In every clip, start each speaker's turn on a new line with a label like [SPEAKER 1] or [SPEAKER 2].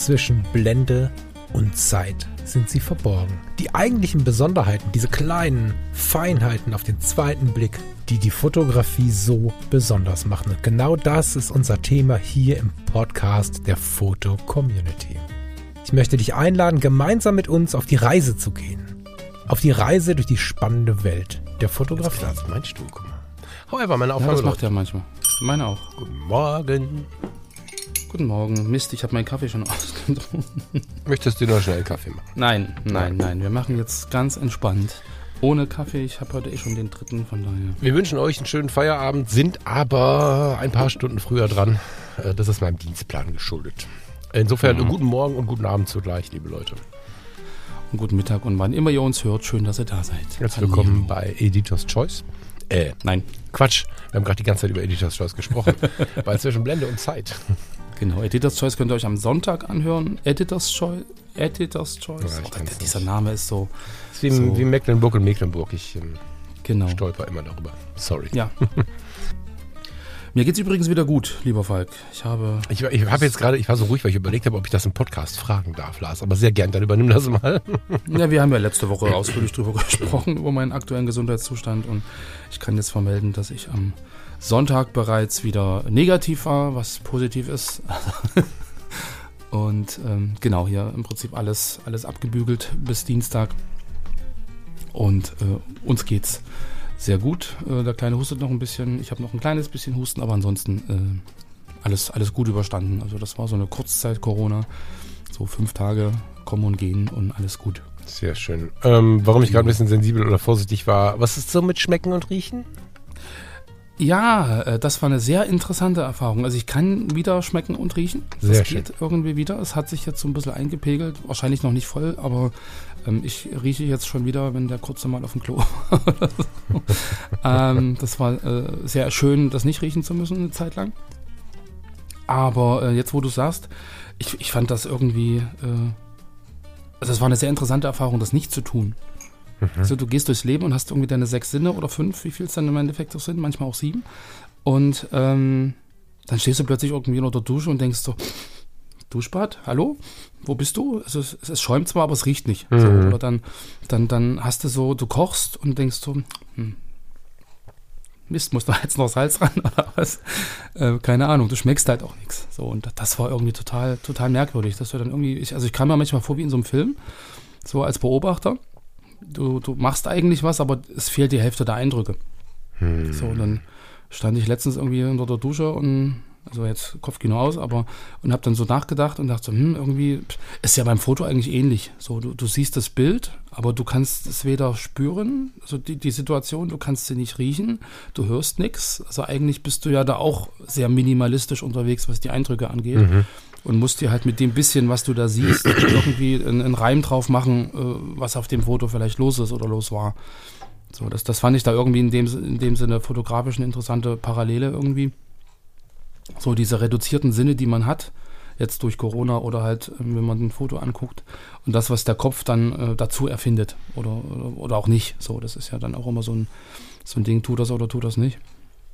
[SPEAKER 1] zwischen Blende und Zeit sind sie verborgen. Die eigentlichen Besonderheiten, diese kleinen Feinheiten auf den zweiten Blick, die die Fotografie so besonders machen. Und genau das ist unser Thema hier im Podcast der Foto-Community. Ich möchte dich einladen, gemeinsam mit uns auf die Reise zu gehen. Auf die Reise durch die spannende Welt der Fotografie.
[SPEAKER 2] Das ist mein Stuhl, guck mal. Hau einfach meine Aufnahme.
[SPEAKER 3] Ja, das macht er manchmal. Meine auch.
[SPEAKER 2] Guten Morgen.
[SPEAKER 3] Guten Morgen. Mist, ich habe meinen Kaffee schon ausgetrunken.
[SPEAKER 2] Möchtest du noch schnell einen Kaffee machen?
[SPEAKER 3] Nein. Wir machen jetzt ganz entspannt. Ohne Kaffee. Ich habe heute schon den 3. von daher.
[SPEAKER 2] Wir wünschen euch einen schönen Feierabend, sind aber ein paar Stunden früher dran. Das ist meinem Dienstplan geschuldet. Insofern guten Morgen und guten Abend zugleich, liebe Leute.
[SPEAKER 3] Und guten Mittag und wann immer ihr uns hört, schön, dass ihr da seid.
[SPEAKER 2] Herzlich willkommen bei Editor's Choice.
[SPEAKER 3] Nein.
[SPEAKER 2] Quatsch, wir haben gerade die ganze Zeit über Editor's Choice gesprochen. Bei zwischen Blende und Zeit.
[SPEAKER 3] Genau, Editor's Choice könnt ihr euch am Sonntag anhören. Editor's Choice.
[SPEAKER 2] Ja,
[SPEAKER 3] Dieser Name ist so...
[SPEAKER 2] Das ist wie Mecklenburg und Mecklenburg. Ich stolper immer darüber. Sorry.
[SPEAKER 3] Ja. Mir geht's übrigens wieder gut, lieber Falk. Ich war so ruhig, weil ich überlegt habe, ob ich das im Podcast fragen darf, Lars. Aber sehr gern, dann übernimm das mal. Ja, wir haben ja letzte Woche ausführlich drüber gesprochen, über meinen aktuellen Gesundheitszustand. Und ich kann jetzt vermelden, dass ich am Sonntag bereits wieder negativ war, was positiv ist. Und genau, hier im Prinzip alles abgebügelt bis Dienstag. Und uns geht's sehr gut. Der Kleine hustet noch ein bisschen. Ich habe noch ein kleines bisschen Husten, aber ansonsten alles gut überstanden. Also das war so eine Kurzzeit-Corona. So 5 Tage kommen und gehen und alles gut.
[SPEAKER 2] Sehr schön. Warum ich gerade ein bisschen sensibel oder vorsichtig war, was ist so mit Schmecken und Riechen?
[SPEAKER 3] Ja, das war eine sehr interessante Erfahrung. Also ich kann wieder schmecken und riechen. Das geht irgendwie wieder. Es hat sich jetzt so ein bisschen eingepegelt. Wahrscheinlich noch nicht voll, aber ich rieche jetzt schon wieder, wenn der kurze mal auf dem Klo war. Das war sehr schön, das nicht riechen zu müssen eine Zeit lang. Aber jetzt, wo du sagst, ich fand das irgendwie, also es war eine sehr interessante Erfahrung, das nicht zu tun. Also du gehst durchs Leben und hast irgendwie deine 6 Sinne oder 5, wie viel es dann im Endeffekt auch sind, manchmal auch 7. Und dann stehst du plötzlich irgendwie unter der Dusche und denkst so, Duschbad, hallo, wo bist du? Also es schäumt zwar, aber es riecht nicht. So, oder dann hast du so, du kochst und denkst so, Mist, muss da jetzt noch Salz ran oder was? Keine Ahnung, du schmeckst halt auch nichts. So, und das war irgendwie total merkwürdig, dass du dann irgendwie, ich kam mir manchmal vor wie in so einem Film, so als Beobachter. Du machst eigentlich was, aber es fehlt die Hälfte der Eindrücke. So, und dann stand ich letztens irgendwie unter der Dusche und, also jetzt Kopfkino aus, und habe dann so nachgedacht und dachte so, irgendwie ist ja beim Foto eigentlich ähnlich. So, du siehst das Bild, aber du kannst es weder spüren, also die Situation, du kannst sie nicht riechen, du hörst nichts. Also eigentlich bist du ja da auch sehr minimalistisch unterwegs, was die Eindrücke angeht. Und musst dir halt mit dem bisschen, was du da siehst, irgendwie einen Reim drauf machen, was auf dem Foto vielleicht los ist oder los war. So, das fand ich da irgendwie in dem Sinne fotografisch eine interessante Parallele irgendwie. So diese reduzierten Sinne, die man hat, jetzt durch Corona oder halt, wenn man ein Foto anguckt und das, was der Kopf dann dazu erfindet oder auch nicht. So, das ist ja dann auch immer so ein Ding, tu das oder tu das nicht.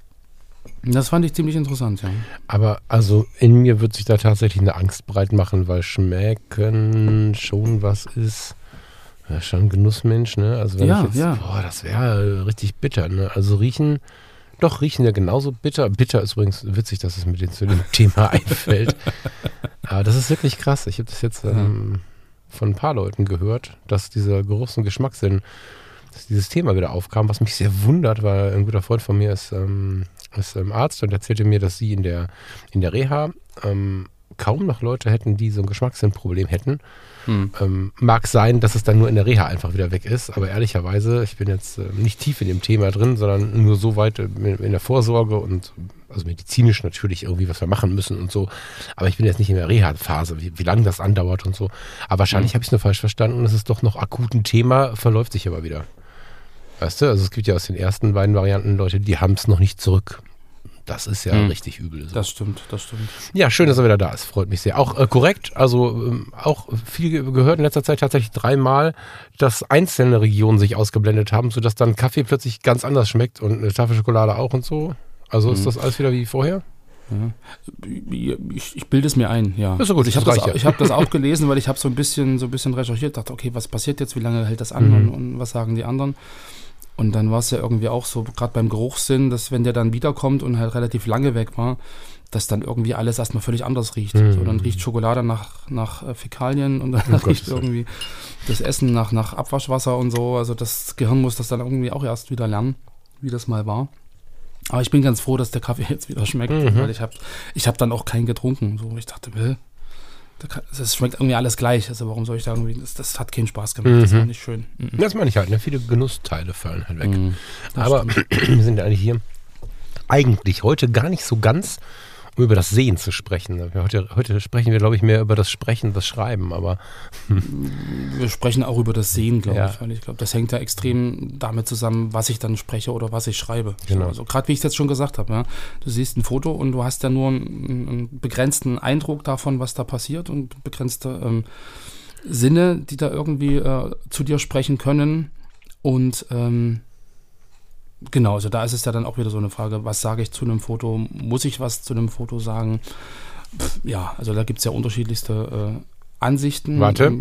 [SPEAKER 3] Das fand ich ziemlich interessant, ja.
[SPEAKER 2] Aber also in mir wird sich da tatsächlich eine Angst breit machen, weil Schmecken schon was ist. Ja, schon ein Genussmensch, ne? Also wenn das wäre richtig bitter, ne? Also riechen ja genauso bitter. Bitter ist übrigens witzig, dass es mir zu dem Thema einfällt. Aber das ist wirklich krass. Ich habe das jetzt von ein paar Leuten gehört, dass dieser Geruchs- und Geschmackssinn, dass dieses Thema wieder aufkam, was mich sehr wundert, weil ein guter Freund von mir ist Arzt und erzählte mir, dass sie in der Reha kaum noch Leute hätten, die so ein Geschmackssinnproblem hätten. Mag sein, dass es dann nur in der Reha einfach wieder weg ist, aber ehrlicherweise, ich bin jetzt nicht tief in dem Thema drin, sondern nur so weit in der Vorsorge und also medizinisch natürlich irgendwie, was wir machen müssen und so, aber ich bin jetzt nicht in der Reha-Phase, wie lange das andauert und so, aber wahrscheinlich habe ich es nur falsch verstanden und es ist doch noch akut ein Thema, verläuft sich aber wieder. Weißt du, also es gibt ja aus den ersten beiden Varianten Leute, die haben es noch nicht zurück. Das ist ja richtig übel. So.
[SPEAKER 3] Das stimmt.
[SPEAKER 2] Ja, schön, dass er wieder da ist. Freut mich sehr. Auch korrekt, also auch viel gehört in letzter Zeit tatsächlich 3-mal, dass einzelne Regionen sich ausgeblendet haben, sodass dann Kaffee plötzlich ganz anders schmeckt und eine Tafel Schokolade auch und so. Also ist das alles wieder wie vorher?
[SPEAKER 3] Ja. Ich bilde es mir ein, ja.
[SPEAKER 2] Das ist so gut,
[SPEAKER 3] ich habe das auch gelesen, weil ich habe so ein bisschen recherchiert, dachte, okay, was passiert jetzt, wie lange hält das an und was sagen die anderen? Und dann war es ja irgendwie auch so, gerade beim Geruchssinn, dass wenn der dann wiederkommt und halt relativ lange weg war, dass dann irgendwie alles erstmal völlig anders riecht. So, dann riecht Schokolade nach Fäkalien und dann riecht irgendwie das Essen nach Abwaschwasser und so. Also das Gehirn muss das dann irgendwie auch erst wieder lernen, wie das mal war. Aber ich bin ganz froh, dass der Kaffee jetzt wieder schmeckt, weil ich hab dann auch keinen getrunken. So, ich dachte, das schmeckt irgendwie alles gleich. Also warum soll ich da irgendwie, das hat keinen Spaß gemacht, das war nicht schön.
[SPEAKER 2] Das meine ich halt, ne? Viele Genussteile fallen halt weg. Aber wir sind ja eigentlich hier eigentlich heute gar nicht so ganz, um über das Sehen zu sprechen. Heute sprechen wir, glaube ich, mehr über das Sprechen, das Schreiben, aber
[SPEAKER 3] wir sprechen auch über das Sehen, glaube ich, weil ich glaube, das hängt ja extrem damit zusammen, was ich dann spreche oder was ich schreibe.
[SPEAKER 2] Genau.
[SPEAKER 3] Also gerade wie ich es jetzt schon gesagt habe, ja, du siehst ein Foto und du hast ja nur einen begrenzten Eindruck davon, was da passiert und begrenzte Sinne, die da irgendwie zu dir sprechen können und genau, also da ist es ja dann auch wieder so eine Frage, was sage ich zu einem Foto? Muss ich was zu einem Foto sagen? Ja, also da gibt es ja unterschiedlichste Ansichten.
[SPEAKER 2] Warte.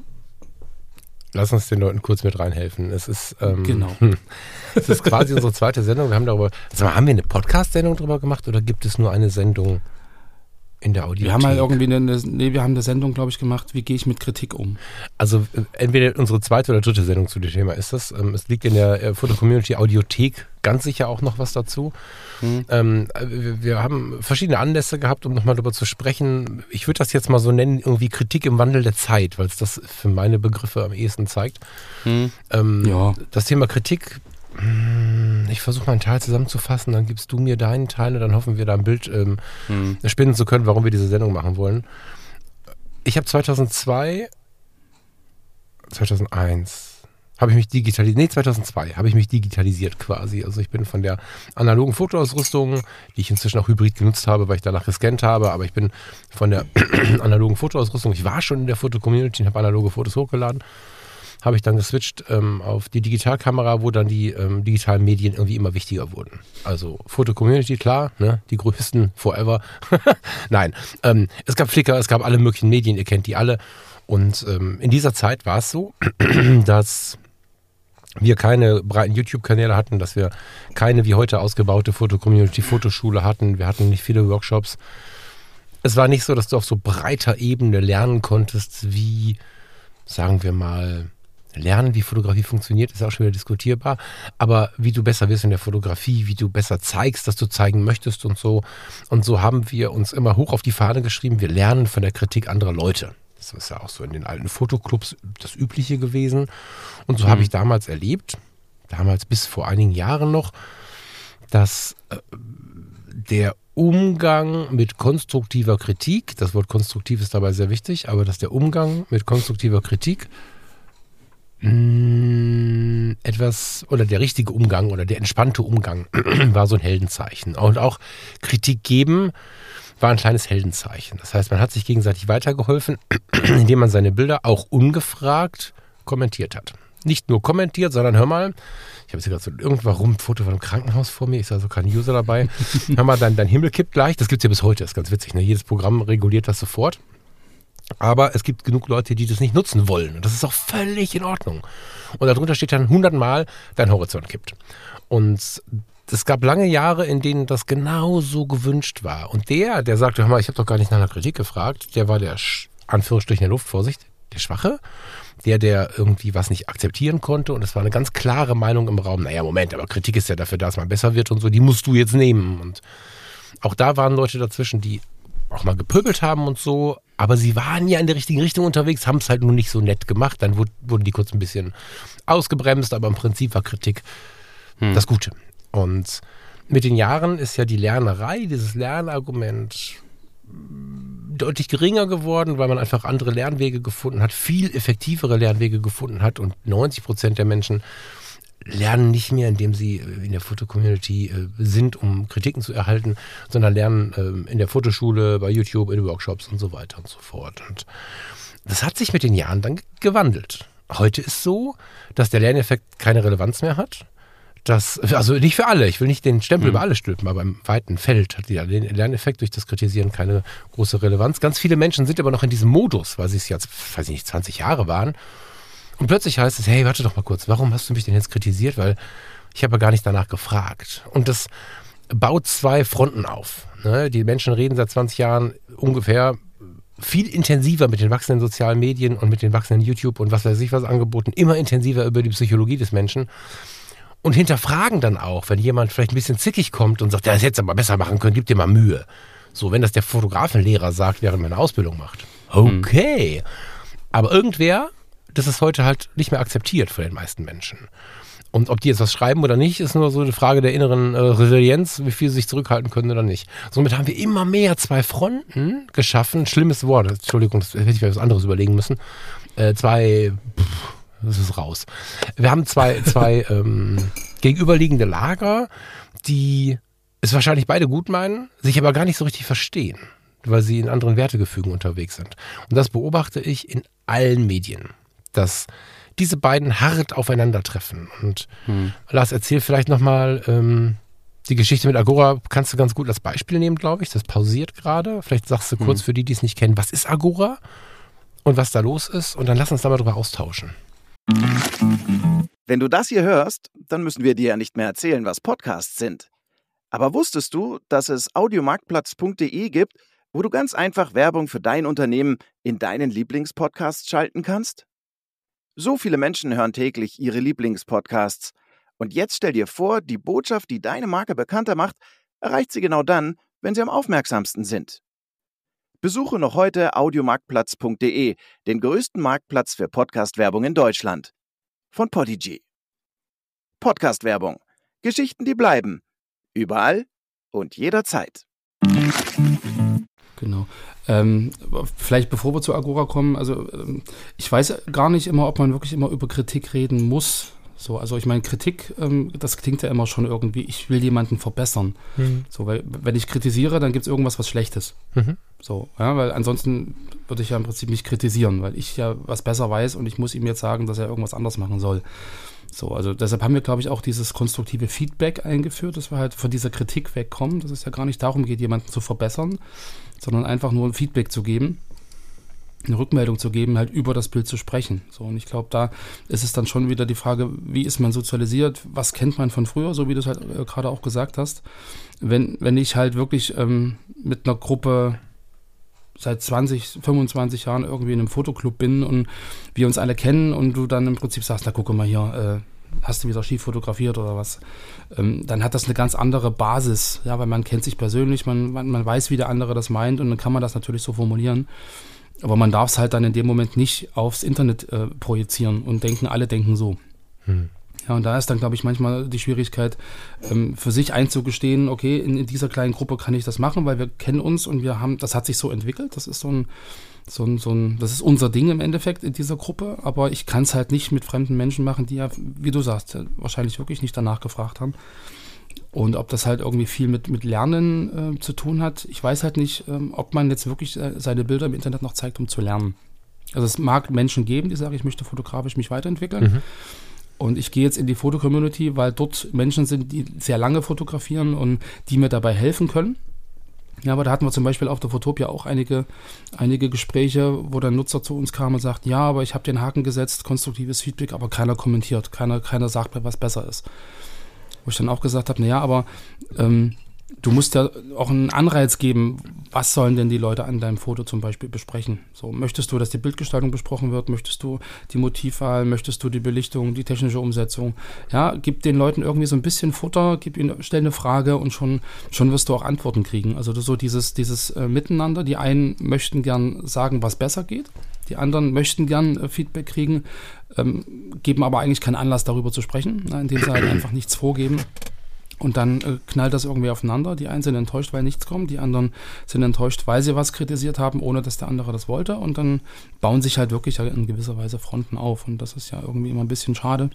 [SPEAKER 2] Lass uns den Leuten kurz mit reinhelfen. Es ist,
[SPEAKER 3] genau.
[SPEAKER 2] Es ist quasi unsere zweite Sendung. Wir haben haben wir eine Podcast-Sendung drüber gemacht oder gibt es nur eine Sendung in der Audiothek?
[SPEAKER 3] Wir haben halt irgendwie wir haben eine Sendung, glaube ich, gemacht, wie gehe ich mit Kritik um?
[SPEAKER 2] Also entweder unsere zweite oder dritte Sendung zu dem Thema ist das. Es liegt in der Foto-Community Audiothek ganz sicher auch noch was dazu. Wir haben verschiedene Anlässe gehabt, um nochmal darüber zu sprechen. Ich würde das jetzt mal so nennen, irgendwie Kritik im Wandel der Zeit, weil es das für meine Begriffe am ehesten zeigt. Das Thema Kritik, ich versuche mal einen Teil zusammenzufassen, dann gibst du mir deinen Teil und dann hoffen wir da ein Bild spinnen zu können, warum wir diese Sendung machen wollen. Ich habe 2002 habe ich mich digitalisiert quasi. Also ich bin von der analogen Fotoausrüstung, die ich inzwischen auch hybrid genutzt habe, weil ich danach gescannt habe, aber ich bin von der analogen Fotoausrüstung, ich war schon in der Foto-Community und habe analoge Fotos hochgeladen, habe ich dann geswitcht auf die Digitalkamera, wo dann die digitalen Medien irgendwie immer wichtiger wurden. Also Foto-Community, klar, ne, die größten forever. Nein, es gab Flickr, es gab alle möglichen Medien, ihr kennt die alle. Und in dieser Zeit war es so, dass wir keine breiten YouTube-Kanäle hatten, dass wir keine wie heute ausgebaute Foto-Community-Fotoschule hatten. Wir hatten nicht viele Workshops. Es war nicht so, dass du auf so breiter Ebene lernen konntest, wie, sagen wir mal, lernen, wie Fotografie funktioniert, ist auch schon wieder diskutierbar. Aber wie du besser wirst in der Fotografie, wie du besser zeigst, dass du zeigen möchtest und so. Und so haben wir uns immer hoch auf die Fahne geschrieben, wir lernen von der Kritik anderer Leute. Das ist ja auch so in den alten Fotoclubs das Übliche gewesen. Und so habe ich damals erlebt, bis vor einigen Jahren noch, dass der Umgang mit konstruktiver Kritik, das Wort konstruktiv ist dabei sehr wichtig, aber dass der Umgang mit konstruktiver Kritik oder der richtige Umgang oder der entspannte Umgang war so ein Heldenzeichen. Und auch Kritik geben war ein kleines Heldenzeichen. Das heißt, man hat sich gegenseitig weitergeholfen, indem man seine Bilder auch ungefragt kommentiert hat. Nicht nur kommentiert, sondern hör mal, ich habe jetzt gerade so ein Foto von einem Krankenhaus vor mir, ich sah so kein User dabei. Hör mal, dein Himmel kippt gleich. Das gibt es ja bis heute, das ist ganz witzig. Ne? Jedes Programm reguliert das sofort. Aber es gibt genug Leute, die das nicht nutzen wollen. Und das ist auch völlig in Ordnung. Und darunter steht dann 100-mal, dein Horizont kippt. Und es gab lange Jahre, in denen das genau so gewünscht war. Und der sagte, hör mal, ich habe doch gar nicht nach einer Kritik gefragt, der war der, Anführungsstrichen der Luft, Vorsicht, der Schwache, der irgendwie was nicht akzeptieren konnte. Und es war eine ganz klare Meinung im Raum, naja, Moment, aber Kritik ist ja dafür, dass man besser wird und so, die musst du jetzt nehmen. Und auch da waren Leute dazwischen, die auch mal gepöbelt haben und so, aber sie waren ja in der richtigen Richtung unterwegs, haben es halt nur nicht so nett gemacht. Dann wurden die kurz ein bisschen ausgebremst, aber im Prinzip war Kritik das Gute. Und mit den Jahren ist ja die Lernerei, dieses Lernargument deutlich geringer geworden, weil man einfach andere Lernwege gefunden hat, viel effektivere Lernwege gefunden hat und 90% der Menschen lernen nicht mehr, indem sie in der Foto-Community sind, um Kritiken zu erhalten, sondern lernen in der Fotoschule, bei YouTube, in Workshops und so weiter und so fort. Und das hat sich mit den Jahren dann gewandelt. Heute ist so, dass der Lerneffekt keine Relevanz mehr hat, also nicht für alle, ich will nicht den Stempel über alle stülpen, aber im weiten Feld hat ja den Lerneffekt durch das Kritisieren keine große Relevanz. Ganz viele Menschen sind aber noch in diesem Modus, weil sie es jetzt, weiß ich nicht, 20 Jahre waren. Und plötzlich heißt es, hey, warte doch mal kurz, warum hast du mich denn jetzt kritisiert? Weil ich habe ja gar nicht danach gefragt. Und das baut zwei Fronten auf. Ne? Die Menschen reden seit 20 Jahren ungefähr viel intensiver mit den wachsenden sozialen Medien und mit den wachsenden YouTube und was weiß ich was Angeboten, immer intensiver über die Psychologie des Menschen. Und hinterfragen dann auch, wenn jemand vielleicht ein bisschen zickig kommt und sagt, ja, das hättest du aber besser machen können, gib dir mal Mühe. So, wenn das der Fotografenlehrer sagt, während man eine Ausbildung macht. Okay. Aber irgendwer, das ist heute halt nicht mehr akzeptiert von den meisten Menschen. Und ob die jetzt was schreiben oder nicht, ist nur so eine Frage der inneren Resilienz, wie viel sie sich zurückhalten können oder nicht. Somit haben wir immer mehr zwei Fronten geschaffen. Schlimmes Wort, Entschuldigung, das hätte ich mir was anderes überlegen müssen. Das ist raus. Wir haben zwei gegenüberliegende Lager, die es wahrscheinlich beide gut meinen, sich aber gar nicht so richtig verstehen, weil sie in anderen Wertegefügen unterwegs sind. Und das beobachte ich in allen Medien, dass diese beiden hart aufeinandertreffen. Und Lars, erzähl vielleicht nochmal die Geschichte mit Agora, kannst du ganz gut als Beispiel nehmen, glaube ich. Das pausiert gerade. Vielleicht sagst du kurz für die, die es nicht kennen, was ist Agora und was da los ist? Und dann lass uns da mal drüber austauschen.
[SPEAKER 4] Wenn du das hier hörst, dann müssen wir dir ja nicht mehr erzählen, was Podcasts sind. Aber wusstest du, dass es audiomarktplatz.de gibt, wo du ganz einfach Werbung für dein Unternehmen in deinen Lieblingspodcasts schalten kannst? So viele Menschen hören täglich ihre Lieblingspodcasts. Und jetzt stell dir vor, die Botschaft, die deine Marke bekannter macht, erreicht sie genau dann, wenn sie am aufmerksamsten sind. Besuche noch heute audiomarktplatz.de, den größten Marktplatz für Podcast-Werbung in Deutschland. Von Podigy. Podcast-Werbung. Geschichten, die bleiben. Überall und jederzeit.
[SPEAKER 3] Genau. Vielleicht bevor wir zu Agora kommen, also ich weiß gar nicht immer, ob man wirklich immer über Kritik reden muss. So, also ich meine, Kritik, das klingt ja immer schon irgendwie, ich will jemanden verbessern. So, weil wenn ich kritisiere, dann gibt es irgendwas, was Schlechtes. So, ja, weil ansonsten würde ich ja im Prinzip nicht kritisieren, weil ich ja was besser weiß und ich muss ihm jetzt sagen, dass er irgendwas anders machen soll. So, also deshalb haben wir, glaube ich, auch dieses konstruktive Feedback eingeführt, dass wir halt von dieser Kritik wegkommen, dass es ja gar nicht darum geht, jemanden zu verbessern, sondern einfach nur ein Feedback zu geben, eine Rückmeldung zu geben, halt über das Bild zu sprechen. So, und ich glaube, da ist es dann schon wieder die Frage, wie ist man sozialisiert, was kennt man von früher, so wie du es halt gerade auch gesagt hast. Wenn ich halt wirklich mit einer Gruppe seit 20, 25 Jahren irgendwie in einem Fotoclub bin und wir uns alle kennen und du dann im Prinzip sagst, na guck mal hier, hast du wieder schief fotografiert oder was, dann hat das eine ganz andere Basis, ja, weil man kennt sich persönlich, man weiß, wie der andere das meint und dann kann man das natürlich so formulieren. Aber man darf es halt dann in dem Moment nicht aufs Internet projizieren und denken, alle denken so. Ja, und da ist dann, glaube ich, manchmal die Schwierigkeit, für sich einzugestehen, okay, in dieser kleinen Gruppe kann ich das machen, weil wir kennen uns und das hat sich so entwickelt. Das ist das ist unser Ding im Endeffekt in dieser Gruppe, aber ich kann es halt nicht mit fremden Menschen machen, die ja, wie du sagst, wahrscheinlich wirklich nicht danach gefragt haben. Und ob das halt irgendwie viel mit Lernen zu tun hat, ich weiß halt nicht, ob man jetzt wirklich seine Bilder im Internet noch zeigt, um zu lernen. Also es mag Menschen geben, die sagen, ich möchte fotografisch mich weiterentwickeln. Und ich gehe jetzt in die Foto-Community, weil dort Menschen sind, die sehr lange fotografieren und die mir dabei helfen können. Ja, aber da hatten wir zum Beispiel auf der Fotopia auch einige Gespräche, wo der Nutzer zu uns kam und sagt, ja, aber ich habe den Haken gesetzt, konstruktives Feedback, aber keiner kommentiert, keiner sagt mir, was besser ist. Wo ich dann auch gesagt habe, naja, aber du musst ja auch einen Anreiz geben, was sollen denn die Leute an deinem Foto zum Beispiel besprechen? So, möchtest du, dass die Bildgestaltung besprochen wird? Möchtest du die Motivwahl? Möchtest du die Belichtung, die technische Umsetzung? Ja, gib den Leuten irgendwie so ein bisschen Futter, stell eine Frage und schon wirst du auch Antworten kriegen. Also so dieses Miteinander. Die einen möchten gern sagen, was besser geht. Die anderen möchten gern Feedback kriegen, geben aber eigentlich keinen Anlass, darüber zu sprechen, indem sie halt einfach nichts vorgeben. Und dann knallt das irgendwie aufeinander. Die einen sind enttäuscht, weil nichts kommt. Die anderen sind enttäuscht, weil sie was kritisiert haben, ohne dass der andere das wollte. Und dann bauen sich halt wirklich in gewisser Weise Fronten auf. Und das ist ja irgendwie immer ein bisschen schade.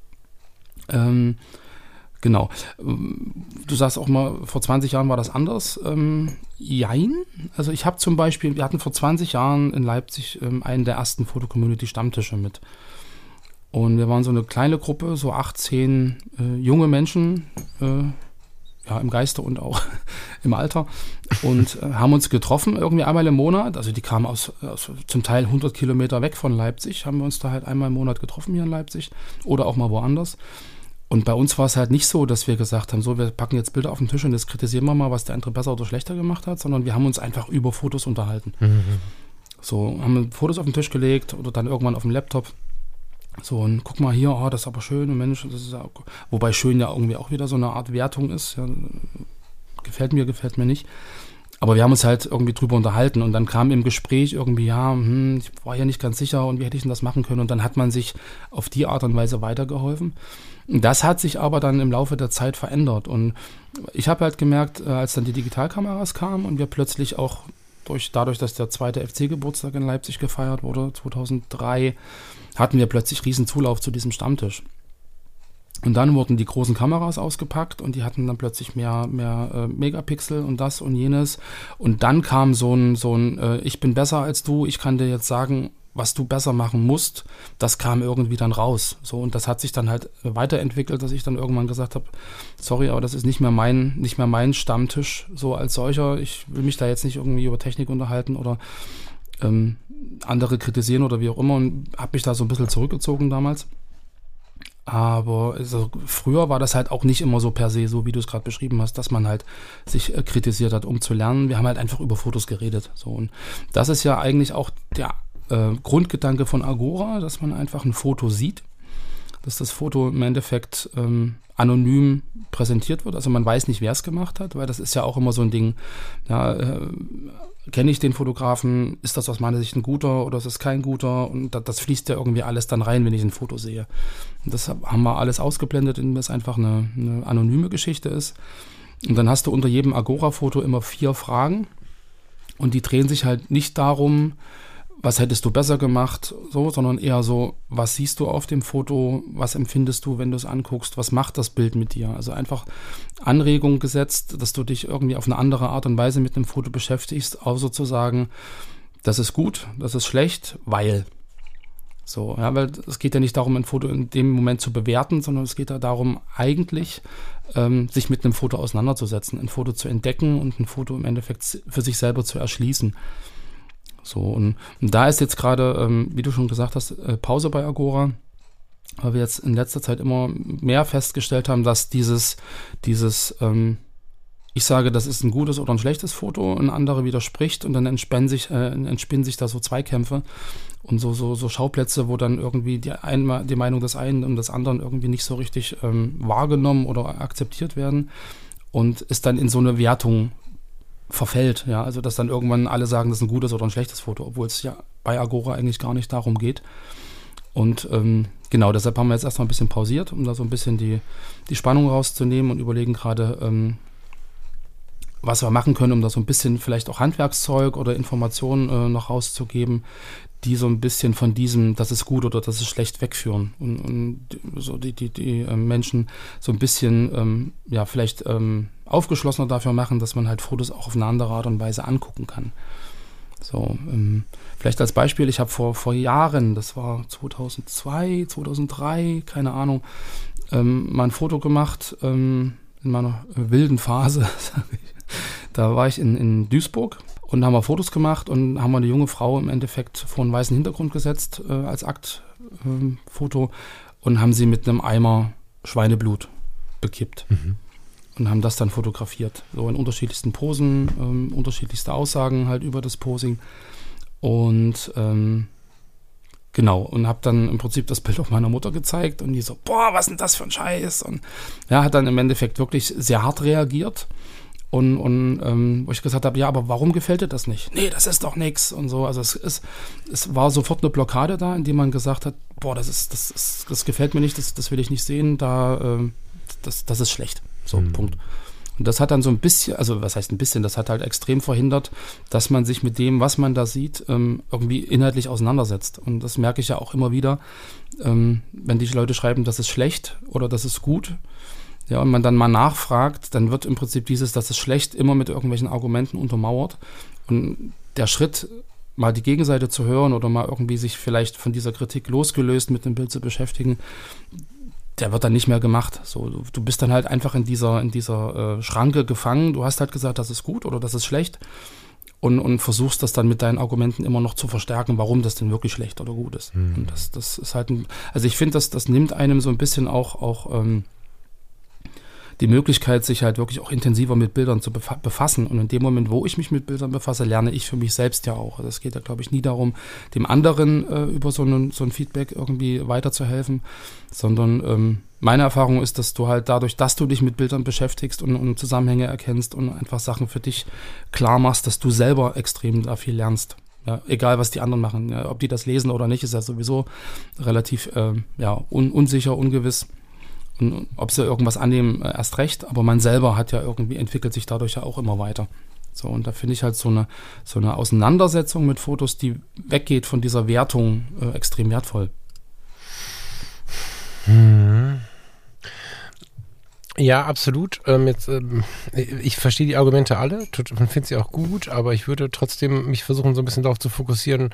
[SPEAKER 3] Genau. Du sagst auch mal, vor 20 Jahren war das anders. Jein. Also ich habe zum Beispiel, wir hatten vor 20 Jahren in Leipzig einen der ersten Foto-Community-Stammtische mit Und wir waren so eine kleine Gruppe, so 18 junge Menschen, im Geiste und auch im Alter. Und haben uns getroffen irgendwie einmal im Monat. Also die kamen aus zum Teil 100 Kilometer weg von Leipzig. Haben wir uns da halt einmal im Monat getroffen hier in Leipzig oder auch mal woanders. Und bei uns war es halt nicht so, dass wir gesagt haben, so, wir packen jetzt Bilder auf den Tisch und jetzt kritisieren wir mal, was der andere besser oder schlechter gemacht hat, sondern wir haben uns einfach über Fotos unterhalten. So, haben Fotos auf den Tisch gelegt oder dann irgendwann auf dem Laptop. So, und guck mal hier, das ist aber schön, und Mensch, das ist auch, wobei schön ja irgendwie auch wieder so eine Art Wertung ist. Ja, gefällt mir nicht. Aber wir haben uns halt irgendwie drüber unterhalten und dann kam im Gespräch irgendwie, ich war ja nicht ganz sicher und wie hätte ich denn das machen können? Und dann hat man sich auf die Art und Weise weitergeholfen. Das hat sich aber dann im Laufe der Zeit verändert. Und ich habe halt gemerkt, als dann die Digitalkameras kamen und wir plötzlich auch dadurch, dass der 2. FC-Geburtstag in Leipzig gefeiert wurde, 2003, hatten wir plötzlich riesen Zulauf zu diesem Stammtisch. Und dann wurden die großen Kameras ausgepackt und die hatten dann plötzlich mehr Megapixel und das und jenes. Und dann kam so ein ich bin besser als du, ich kann dir jetzt sagen, was du besser machen musst. Das kam irgendwie dann raus. So, und das hat sich dann halt weiterentwickelt, dass ich dann irgendwann gesagt habe, sorry, aber das ist nicht mehr mein Stammtisch so als solcher. Ich will mich da jetzt nicht irgendwie über Technik unterhalten oder andere kritisieren oder wie auch immer, und habe mich da so ein bisschen zurückgezogen damals. Aber also früher war das halt auch nicht immer so per se, so wie du es gerade beschrieben hast, dass man halt sich kritisiert hat, um zu lernen. Wir haben halt einfach über Fotos geredet. So, und das ist ja eigentlich auch der Grundgedanke von Agora, dass man einfach ein Foto sieht, dass das Foto im Endeffekt anonym präsentiert wird. Also man weiß nicht, wer es gemacht hat, weil das ist ja auch immer so ein Ding, kenne ich den Fotografen, ist das aus meiner Sicht ein guter oder ist es kein guter? Und das fließt ja irgendwie alles dann rein, wenn ich ein Foto sehe. Und das haben wir alles ausgeblendet, indem es einfach eine anonyme Geschichte ist. Und dann hast du unter jedem Agora-Foto immer 4 Fragen und die drehen sich halt nicht darum, was hättest du besser gemacht, so, sondern eher so, was siehst du auf dem Foto, was empfindest du, wenn du es anguckst, was macht das Bild mit dir? Also einfach Anregung gesetzt, dass du dich irgendwie auf eine andere Art und Weise mit einem Foto beschäftigst, außer zu sagen, das ist gut, das ist schlecht, weil. So, ja, weil es geht ja nicht darum, ein Foto in dem Moment zu bewerten, sondern es geht ja darum, eigentlich sich mit einem Foto auseinanderzusetzen, ein Foto zu entdecken und ein Foto im Endeffekt für sich selber zu erschließen. So, und da ist jetzt gerade, wie du schon gesagt hast, Pause bei Agora, weil wir jetzt in letzter Zeit immer mehr festgestellt haben, dass dieses ich sage, das ist ein gutes oder ein schlechtes Foto, ein anderer widerspricht und dann entspinnen sich da so Zweikämpfe und so Schauplätze, wo dann irgendwie die Meinung des einen und des anderen irgendwie nicht so richtig wahrgenommen oder akzeptiert werden und es dann in so eine Wertung verfällt, ja, also dass dann irgendwann alle sagen, das ist ein gutes oder ein schlechtes Foto, obwohl es ja bei Agora eigentlich gar nicht darum geht. Und genau, deshalb haben wir jetzt erstmal ein bisschen pausiert, um da so ein bisschen die Spannung rauszunehmen und überlegen gerade, was wir machen können, um da so ein bisschen vielleicht auch Handwerkszeug oder Informationen noch rauszugeben, die so ein bisschen von diesem, das ist gut oder das ist schlecht, wegführen und so die Menschen so ein bisschen vielleicht aufgeschlossener dafür machen, dass man halt Fotos auch auf eine andere Art und Weise angucken kann. So, vielleicht als Beispiel, ich habe vor Jahren, das war 2002, 2003, keine Ahnung, mal ein Foto gemacht in meiner wilden Phase, sage ich. Da war ich in Duisburg und haben wir Fotos gemacht und haben wir eine junge Frau im Endeffekt vor einen weißen Hintergrund gesetzt als Aktfoto und haben sie mit einem Eimer Schweineblut bekippt. Und haben das dann fotografiert. So in unterschiedlichsten Posen, unterschiedlichste Aussagen halt über das Posing. Und genau, und habe dann im Prinzip das Bild auch meiner Mutter gezeigt und die so, boah, was ist denn das für ein Scheiß? Und ja, hat dann im Endeffekt wirklich sehr hart reagiert. Und wo ich gesagt habe, ja, aber warum gefällt dir das nicht? Nee, das ist doch nix und so. Also es war sofort eine Blockade da, indem man gesagt hat, boah, das gefällt mir nicht, das will ich nicht sehen, das ist schlecht. So, Punkt. Und das hat dann so ein bisschen, also was heißt ein bisschen, das hat halt extrem verhindert, dass man sich mit dem, was man da sieht, irgendwie inhaltlich auseinandersetzt. Und das merke ich ja auch immer wieder, wenn die Leute schreiben, das ist schlecht oder das ist gut, ja, und man dann mal nachfragt, dann wird im Prinzip das ist schlecht, immer mit irgendwelchen Argumenten untermauert. Und der Schritt mal die Gegenseite zu hören oder mal irgendwie sich vielleicht von dieser Kritik losgelöst mit dem Bild zu beschäftigen, der wird dann nicht mehr gemacht. So, du bist dann halt einfach in dieser Schranke gefangen. Du hast halt gesagt, das ist gut oder das ist schlecht und versuchst das dann mit deinen Argumenten immer noch zu verstärken, warum das denn wirklich schlecht oder gut ist. Und das ist halt also ich finde, das nimmt einem so ein bisschen auch die Möglichkeit, sich halt wirklich auch intensiver mit Bildern zu befassen. Und in dem Moment, wo ich mich mit Bildern befasse, lerne ich für mich selbst ja auch. Also es geht ja, glaube ich, nie darum, dem anderen über so ein Feedback irgendwie weiterzuhelfen, sondern meine Erfahrung ist, dass du halt dadurch, dass du dich mit Bildern beschäftigst und Zusammenhänge erkennst und einfach Sachen für dich klar machst, dass du selber extrem da viel lernst. Ja, egal, was die anderen machen. Ja, ob die das lesen oder nicht, ist ja sowieso relativ unsicher, ungewiss. Und ob sie irgendwas annehmen, erst recht, aber man selber hat ja irgendwie, entwickelt sich dadurch ja auch immer weiter. So, und da finde ich halt so eine Auseinandersetzung mit Fotos, die weggeht von dieser Wertung, extrem wertvoll.
[SPEAKER 2] Ja, absolut. Ich verstehe die Argumente alle, finde sie auch gut, aber ich würde trotzdem mich versuchen, so ein bisschen darauf zu fokussieren,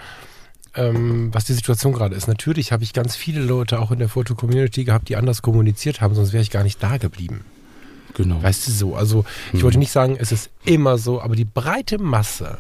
[SPEAKER 2] was die Situation gerade ist. Natürlich habe ich ganz viele Leute auch in der Foto-Community gehabt, die anders kommuniziert haben, sonst wäre ich gar nicht da geblieben.
[SPEAKER 3] Genau.
[SPEAKER 2] Weißt du so? Also ich wollte nicht sagen, es ist immer so, aber die breite Masse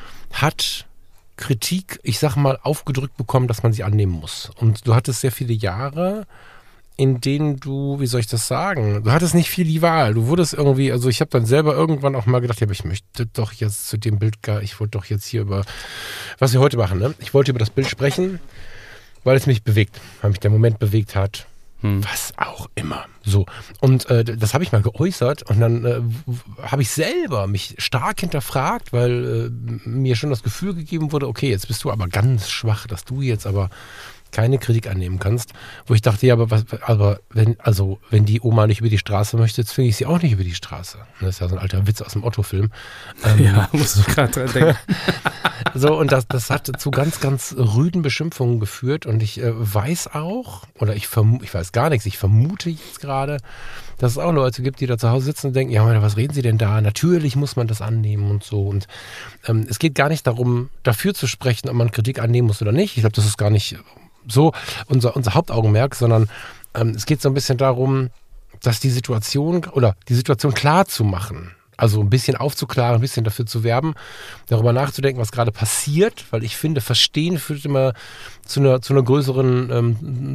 [SPEAKER 2] hat Kritik, ich sag mal, aufgedrückt bekommen, dass man sie annehmen muss. Und du hattest sehr viele Jahre, in denen du, wie soll ich das sagen, du hattest nicht viel die Wahl. Du wurdest irgendwie, also ich habe dann selber irgendwann auch mal gedacht, ja, aber ich möchte doch jetzt zu dem Bild, ich wollte doch jetzt hier über, was wir heute machen, ne? Ich wollte über das Bild sprechen, weil es mich bewegt, weil mich der Moment bewegt hat. Was auch immer. So. Und das habe ich mal geäußert und dann habe ich selber mich stark hinterfragt, weil mir schon das Gefühl gegeben wurde, okay, jetzt bist du aber ganz schwach, dass du jetzt aber keine Kritik annehmen kannst, wo ich dachte, ja, aber wenn die Oma nicht über die Straße möchte, jetzt zwinge ich sie auch nicht über die Straße. Das ist ja so ein alter Witz aus dem Otto-Film.
[SPEAKER 3] Ja, muss ich gerade dran denken.
[SPEAKER 2] So, und das hat zu ganz, ganz rüden Beschimpfungen geführt und ich weiß auch, oder ich weiß gar nichts, ich vermute jetzt gerade, dass es auch Leute gibt, die da zu Hause sitzen und denken, ja, was reden sie denn da? Natürlich muss man das annehmen und so. Und es geht gar nicht darum, dafür zu sprechen, ob man Kritik annehmen muss oder nicht. Ich glaube, das ist gar nicht so unser Hauptaugenmerk, sondern es geht so ein bisschen darum, dass die Situation klar zu machen. Also ein bisschen aufzuklaren, ein bisschen dafür zu werben, darüber nachzudenken, was gerade passiert, weil ich finde, Verstehen führt immer zu einem größeren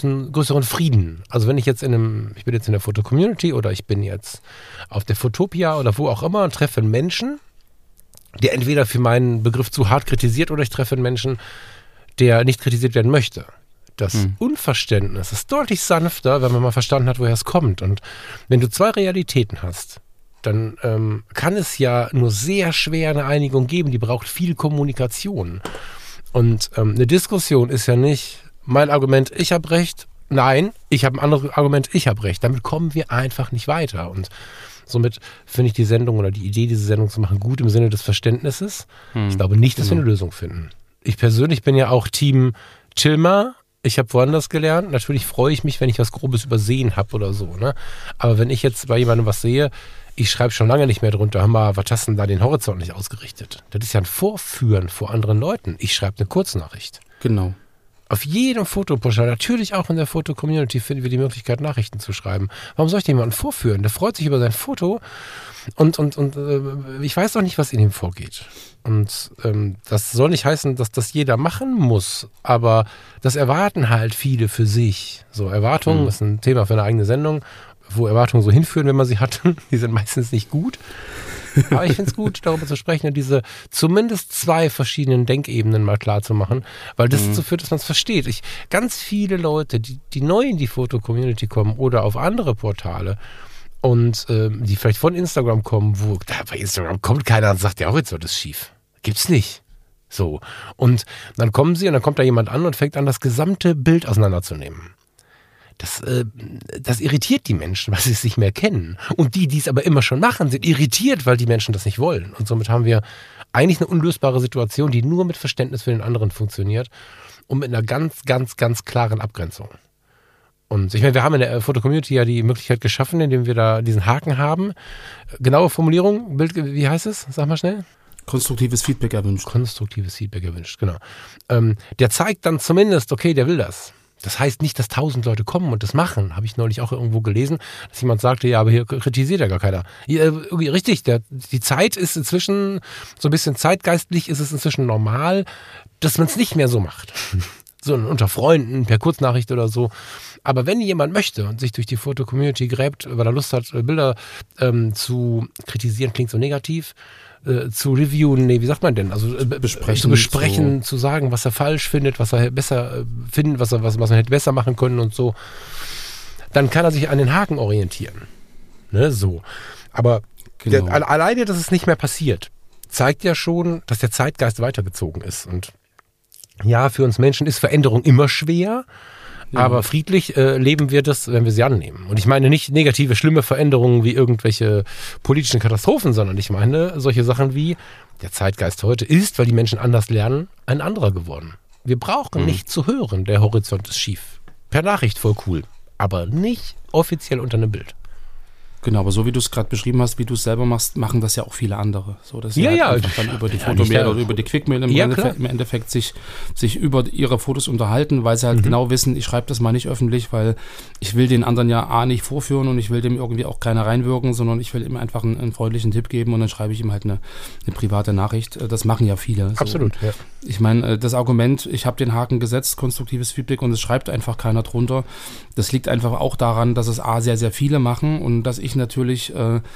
[SPEAKER 2] Frieden. Also wenn ich bin jetzt in der Foto-Community oder ich bin jetzt auf der Fotopia oder wo auch immer und treffe einen Menschen, der entweder für meinen Begriff zu hart kritisiert oder ich treffe einen Menschen, der nicht kritisiert werden möchte. Das Unverständnis ist deutlich sanfter, wenn man mal verstanden hat, woher es kommt. Und wenn du zwei Realitäten hast, dann kann es ja nur sehr schwer eine Einigung geben, die braucht viel Kommunikation. Und eine Diskussion ist ja nicht mein Argument, ich habe Recht, nein, ich habe ein anderes Argument, ich habe Recht. Damit kommen wir einfach nicht weiter. Und somit finde ich die Sendung oder die Idee, diese Sendung zu machen, gut im Sinne des Verständnisses. Ich glaube nicht, dass wir eine Lösung finden. Ich persönlich bin ja auch Team Chilmer. Ich habe woanders gelernt. Natürlich freue ich mich, wenn ich was Grobes übersehen habe oder so. Ne? Aber wenn ich jetzt bei jemandem was sehe, ich schreibe schon lange nicht mehr drunter, hör mal, was hast du denn da den Horizont nicht ausgerichtet? Das ist ja ein Vorführen vor anderen Leuten. Ich schreibe eine Kurznachricht.
[SPEAKER 3] Genau.
[SPEAKER 2] Auf jedem Fotoportal, natürlich auch in der Foto-Community, finden wir die Möglichkeit, Nachrichten zu schreiben. Warum soll ich den jemanden vorführen? Der freut sich über sein Foto und ich weiß auch nicht, was in ihm vorgeht. Und das soll nicht heißen, dass das jeder machen muss, aber das erwarten halt viele für sich. So, Erwartungen ist ein Thema für eine eigene Sendung, wo Erwartungen so hinführen, wenn man sie hat. Die sind meistens nicht gut. Aber ich finde es gut, darüber zu sprechen und diese zumindest zwei verschiedenen Denkebenen mal klar zu machen, weil das dazu führt, dass man es versteht. Ganz viele Leute, die neu in die Foto-Community kommen oder auf andere Portale und die vielleicht von Instagram kommen, wo bei Instagram kommt keiner und sagt, der Horizont ist schief. Gibt's nicht. So. Und dann kommen sie und dann kommt da jemand an und fängt an, das gesamte Bild auseinanderzunehmen. Das irritiert die Menschen, weil sie es nicht mehr kennen. Und die es aber immer schon machen, sind irritiert, weil die Menschen das nicht wollen. Und somit haben wir eigentlich eine unlösbare Situation, die nur mit Verständnis für den anderen funktioniert und mit einer ganz, ganz, ganz klaren Abgrenzung. Und ich meine, wir haben in der Foto-Community ja die Möglichkeit geschaffen, indem wir da diesen Haken haben. Genaue Formulierung, Bild, wie heißt es? Sag mal schnell.
[SPEAKER 3] Konstruktives Feedback erwünscht.
[SPEAKER 2] Genau. Der zeigt dann zumindest, okay, der will das. Das heißt nicht, dass 1000 Leute kommen und das machen. Habe ich neulich auch irgendwo gelesen, dass jemand sagte, ja, aber hier kritisiert ja gar keiner. Richtig, die Zeit ist inzwischen, so ein bisschen zeitgeistlich ist es inzwischen normal, dass man es nicht mehr so macht. So unter Freunden, per Kurznachricht oder so. Aber wenn jemand möchte und sich durch die Foto-Community gräbt, weil er Lust hat, Bilder zu kritisieren, klingt so negativ, zu reviewen, wie sagt man denn? Also besprechen, zu sagen, was er falsch findet, was er besser findet, was man hätte besser machen können und so. Dann kann er sich an den Haken orientieren. Ne, so. Aber alleine, dass es nicht mehr passiert, zeigt ja schon, dass der Zeitgeist weitergezogen ist. Und ja, für uns Menschen ist Veränderung immer schwer. Aber friedlich leben wir das, wenn wir sie annehmen. Und ich meine nicht negative, schlimme Veränderungen wie irgendwelche politischen Katastrophen, sondern ich meine solche Sachen wie, der Zeitgeist heute ist, weil die Menschen anders lernen, ein anderer geworden. Wir brauchen nicht zu hören, der Horizont ist schief. Per Nachricht voll cool, aber nicht offiziell unter einem Bild.
[SPEAKER 3] Genau, aber so wie du es gerade beschrieben hast, wie du es selber machst, machen das ja auch viele andere. So, dass sie dann über die Fotomail oder über die Quickmail im Endeffekt sich über ihre Fotos unterhalten, weil sie halt genau wissen, ich schreibe das mal nicht öffentlich, weil ich will den anderen ja nicht vorführen und ich will dem irgendwie auch keiner reinwirken, sondern ich will ihm einfach einen freundlichen Tipp geben und dann schreibe ich ihm halt eine private Nachricht. Das machen ja viele. So.
[SPEAKER 2] Absolut, ja.
[SPEAKER 3] Ich meine, das Argument, ich habe den Haken gesetzt, konstruktives Feedback und es schreibt einfach keiner drunter, das liegt einfach auch daran, dass es sehr, sehr viele machen und dass ich natürlich,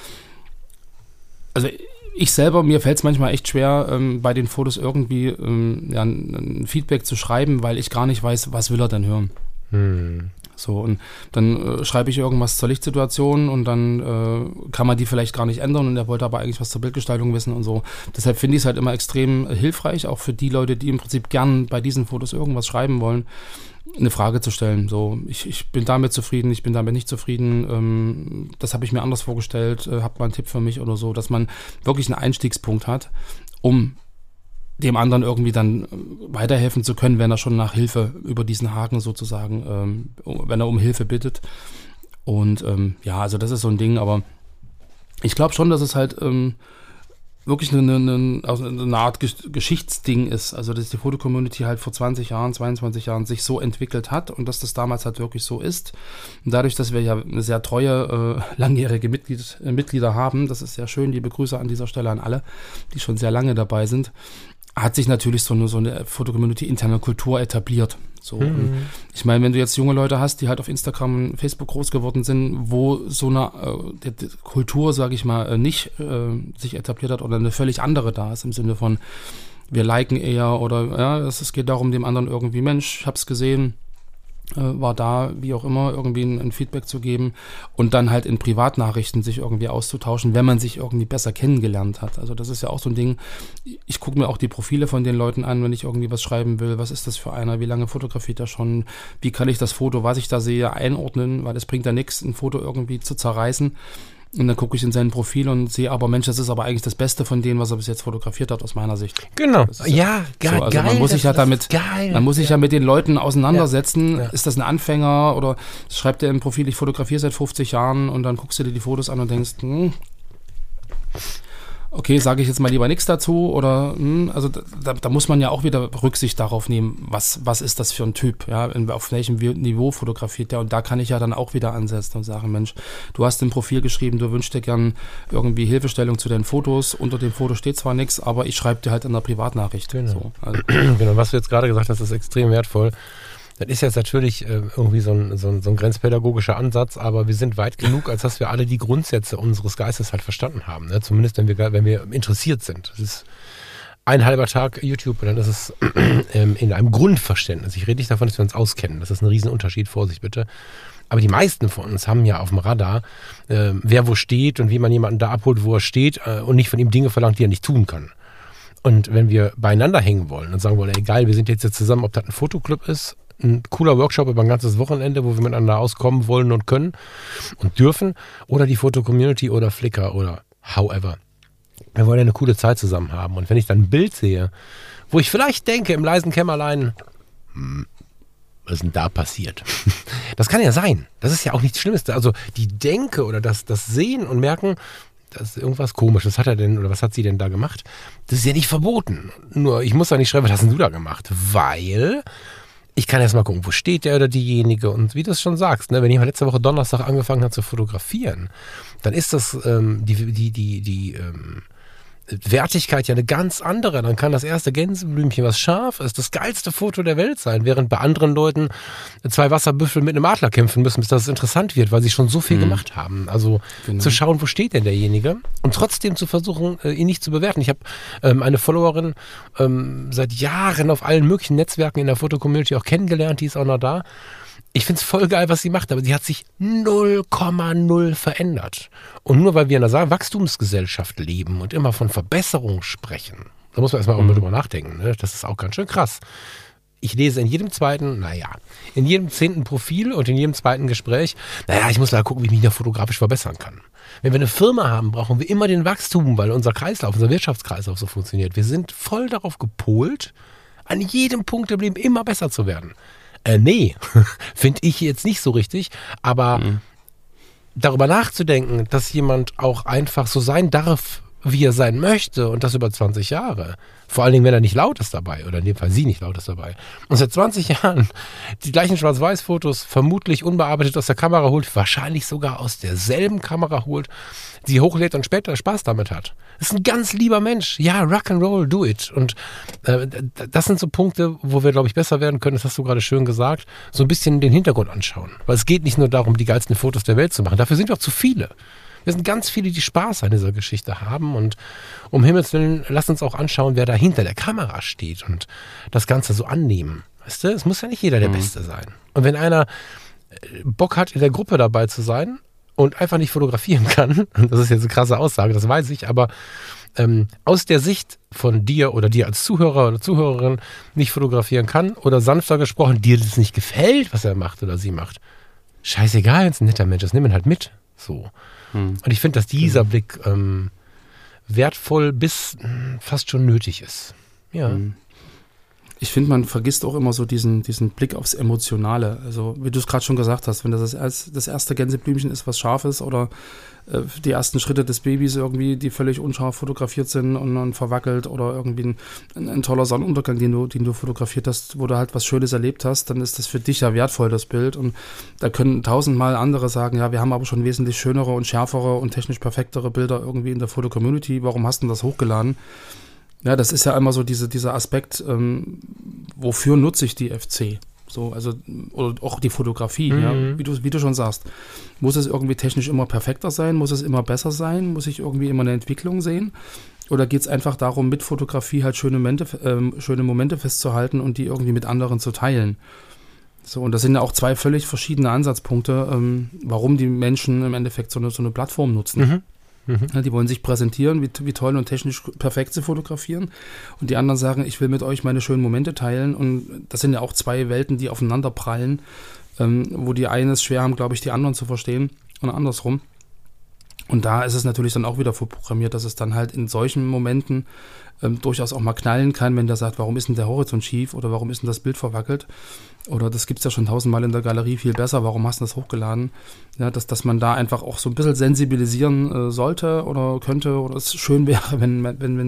[SPEAKER 3] also ich selber, mir fällt es manchmal echt schwer, bei den Fotos irgendwie ein Feedback zu schreiben, weil ich gar nicht weiß, was will er denn hören. So, und dann schreibe ich irgendwas zur Lichtsituation und dann kann man die vielleicht gar nicht ändern und er wollte aber eigentlich was zur Bildgestaltung wissen und so. Deshalb finde ich es halt immer extrem hilfreich, auch für die Leute, die im Prinzip gern bei diesen Fotos irgendwas schreiben wollen, eine Frage zu stellen. So, ich bin damit zufrieden, ich bin damit nicht zufrieden, das habe ich mir anders vorgestellt, habt mal einen Tipp für mich oder so, dass man wirklich einen Einstiegspunkt hat, um dem anderen irgendwie dann weiterhelfen zu können, wenn er schon nach Hilfe über diesen Haken sozusagen, wenn er um Hilfe bittet. Und also das ist so ein Ding, aber ich glaube schon, dass es halt wirklich eine Art Geschichtsding ist. Also dass die Foto-Community halt vor 20 Jahren, 22 Jahren sich so entwickelt hat und dass das damals halt wirklich so ist. Und dadurch, dass wir ja eine sehr treue, langjährige Mitglieder haben, das ist sehr schön, liebe Grüße an dieser Stelle an alle, die schon sehr lange dabei sind, hat sich natürlich so eine Foto-Community interne Kultur etabliert. So. Ich meine, wenn du jetzt junge Leute hast, die halt auf Instagram und Facebook groß geworden sind, wo so eine Kultur, sage ich mal, nicht sich etabliert hat oder eine völlig andere da ist, im Sinne von, wir liken eher oder es geht darum, dem anderen irgendwie, Mensch, ich hab's gesehen, war da, wie auch immer, irgendwie ein Feedback zu geben und dann halt in Privatnachrichten sich irgendwie auszutauschen, wenn man sich irgendwie besser kennengelernt hat. Also das ist ja auch so ein Ding, ich gucke mir auch die Profile von den Leuten an, wenn ich irgendwie was schreiben will, was ist das für einer, wie lange fotografiert er schon, wie kann ich das Foto, was ich da sehe, einordnen, weil es bringt ja nichts, ein Foto irgendwie zu zerreißen. Und dann gucke ich in sein Profil und sehe, aber Mensch, das ist aber eigentlich das Beste von dem, was er bis jetzt fotografiert hat, aus meiner Sicht.
[SPEAKER 2] Genau, geil.
[SPEAKER 3] So, also man muss sich ja damit, man muss sich ja mit den Leuten auseinandersetzen. Ja. Ist das ein Anfänger oder schreibt er im Profil, ich fotografiere seit 50 Jahren und dann guckst du dir die Fotos an und denkst, okay, sage ich jetzt mal lieber nichts dazu oder, also da muss man ja auch wieder Rücksicht darauf nehmen, was ist das für ein Typ, ja, auf welchem Niveau fotografiert der und da kann ich ja dann auch wieder ansetzen und sagen, Mensch, du hast im Profil geschrieben, du wünschst dir gern irgendwie Hilfestellung zu deinen Fotos, unter dem Foto steht zwar nichts, aber ich schreibe dir halt in der Privatnachricht.
[SPEAKER 2] Genau.
[SPEAKER 3] So, also.
[SPEAKER 2] Genau, was du jetzt gerade gesagt hast, ist extrem wertvoll. Das ist jetzt natürlich irgendwie so ein grenzpädagogischer Ansatz, aber wir sind weit genug, als dass wir alle die Grundsätze unseres Geistes halt verstanden haben. Ne? Zumindest wenn wir interessiert sind. Das ist ein halber Tag YouTube und dann ist es in einem Grundverständnis. Ich rede nicht davon, dass wir uns auskennen. Das ist ein Riesenunterschied, Vorsicht bitte. Aber die meisten von uns haben ja auf dem Radar, wer wo steht und wie man jemanden da abholt, wo er steht und nicht von ihm Dinge verlangt, die er nicht tun kann. Und wenn wir beieinander hängen wollen und sagen wollen, ey geil, wir sind jetzt zusammen, ob das ein Fotoclub ist, ein cooler Workshop über ein ganzes Wochenende, wo wir miteinander auskommen wollen und können und dürfen, oder die Foto-Community oder Flickr oder however. Wir wollen ja eine coole Zeit zusammen haben. Und wenn ich dann ein Bild sehe, wo ich vielleicht denke, im leisen Kämmerlein, was ist denn da passiert? Das kann ja sein. Das ist ja auch nichts Schlimmes. Also die Denke oder das Sehen und Merken, das ist irgendwas komisch. Was hat er denn oder was hat sie denn da gemacht? Das ist ja nicht verboten. Nur ich muss da nicht schreiben, was hast denn du da gemacht? Weil ich kann erst mal gucken, wo steht der oder diejenige und wie du es schon sagst, ne, wenn jemand letzte Woche Donnerstag angefangen hat zu fotografieren, dann ist das die Wertigkeit ja eine ganz andere. Dann kann das erste Gänseblümchen, was scharf ist, das geilste Foto der Welt sein, während bei anderen Leuten 2 Wasserbüffel mit einem Adler kämpfen müssen, bis das interessant wird, weil sie schon so viel gemacht haben. Also zu schauen, wo steht denn derjenige und trotzdem zu versuchen, ihn nicht zu bewerten. Ich habe eine Followerin seit Jahren auf allen möglichen Netzwerken in der Fotocommunity auch kennengelernt, die ist auch noch da. Ich finde es voll geil, was sie macht, aber sie hat sich 0,0 verändert. Und nur weil wir in einer Wachstumsgesellschaft leben und immer von Verbesserung sprechen, da muss man erstmal auch mal drüber nachdenken. Ne? Das ist auch ganz schön krass. Ich lese in jedem 10. Profil und in jedem 2. Gespräch, ich muss gucken, wie ich mich da fotografisch verbessern kann. Wenn wir eine Firma haben, brauchen wir immer den Wachstum, weil unser Wirtschaftskreislauf so funktioniert. Wir sind voll darauf gepolt, an jedem Punkt im Leben immer besser zu werden. Nee, finde ich jetzt nicht so richtig, aber darüber nachzudenken, dass jemand auch einfach so sein darf, wie er sein möchte und das über 20 Jahre, vor allen Dingen, wenn er nicht laut ist dabei oder in dem Fall sie nicht laut ist dabei und seit 20 Jahren die gleichen Schwarz-Weiß-Fotos vermutlich unbearbeitet aus der Kamera holt, wahrscheinlich sogar aus derselben Kamera holt, die hochlädt und später Spaß damit hat. Das ist ein ganz lieber Mensch. Ja, Rock'n'Roll, do it. Und das sind so Punkte, wo wir, glaube ich, besser werden können, das hast du gerade schön gesagt, so ein bisschen den Hintergrund anschauen. Weil es geht nicht nur darum, die geilsten Fotos der Welt zu machen. Dafür sind wir auch zu viele. Wir sind ganz viele, die Spaß an dieser Geschichte haben und um Himmels Willen, lass uns auch anschauen, wer da hinter der Kamera steht und das Ganze so annehmen. Weißt du, es muss ja nicht jeder der Beste sein. Und wenn einer Bock hat, in der Gruppe dabei zu sein und einfach nicht fotografieren kann, und das ist jetzt eine krasse Aussage, das weiß ich, aber aus der Sicht von dir oder dir als Zuhörer oder Zuhörerin nicht fotografieren kann oder sanfter gesprochen, dir das nicht gefällt, was er macht oder sie macht, scheißegal, wenn es ein netter Mensch ist, nimm ihn halt mit. So. Und ich finde, dass dieser Blick wertvoll bis fast schon nötig ist. Ja.
[SPEAKER 3] Ich finde, man vergisst auch immer so diesen Blick aufs Emotionale. Also, wie du es gerade schon gesagt hast, wenn das erste Gänseblümchen ist, was scharf ist, oder die ersten Schritte des Babys irgendwie, die völlig unscharf fotografiert sind und verwackelt, oder irgendwie ein toller Sonnenuntergang, den du fotografiert hast, wo du halt was Schönes erlebt hast, dann ist das für dich ja wertvoll, das Bild. Und da können 1000-mal andere sagen, ja, wir haben aber schon wesentlich schönere und schärfere und technisch perfektere Bilder irgendwie in der Foto-Community. Warum hast du das hochgeladen? Ja, das ist ja immer so dieser Aspekt, wofür nutze ich die FC? So, also, oder auch die Fotografie, ja, wie du schon sagst. Muss es irgendwie technisch immer perfekter sein? Muss es immer besser sein? Muss ich irgendwie immer eine Entwicklung sehen? Oder geht es einfach darum, mit Fotografie halt schöne Momente festzuhalten und die irgendwie mit anderen zu teilen? So, und das sind ja auch 2 völlig verschiedene Ansatzpunkte, warum die Menschen im Endeffekt so eine Plattform nutzen. Ja, die wollen sich präsentieren, wie toll und technisch perfekt sie fotografieren. Und die anderen sagen, ich will mit euch meine schönen Momente teilen. Und das sind ja auch 2 Welten, die aufeinander prallen, wo die einen es schwer haben, glaube ich, die anderen zu verstehen und andersrum. Und da ist es natürlich dann auch wieder vorprogrammiert, dass es dann halt in solchen Momenten durchaus auch mal knallen kann, wenn der sagt, warum ist denn der Horizont schief oder warum ist denn das Bild verwackelt? Oder das gibt es ja schon 1000-mal in der Galerie viel besser, warum hast du das hochgeladen? Ja, dass man da einfach auch so ein bisschen sensibilisieren sollte oder könnte, oder es schön wäre, wenn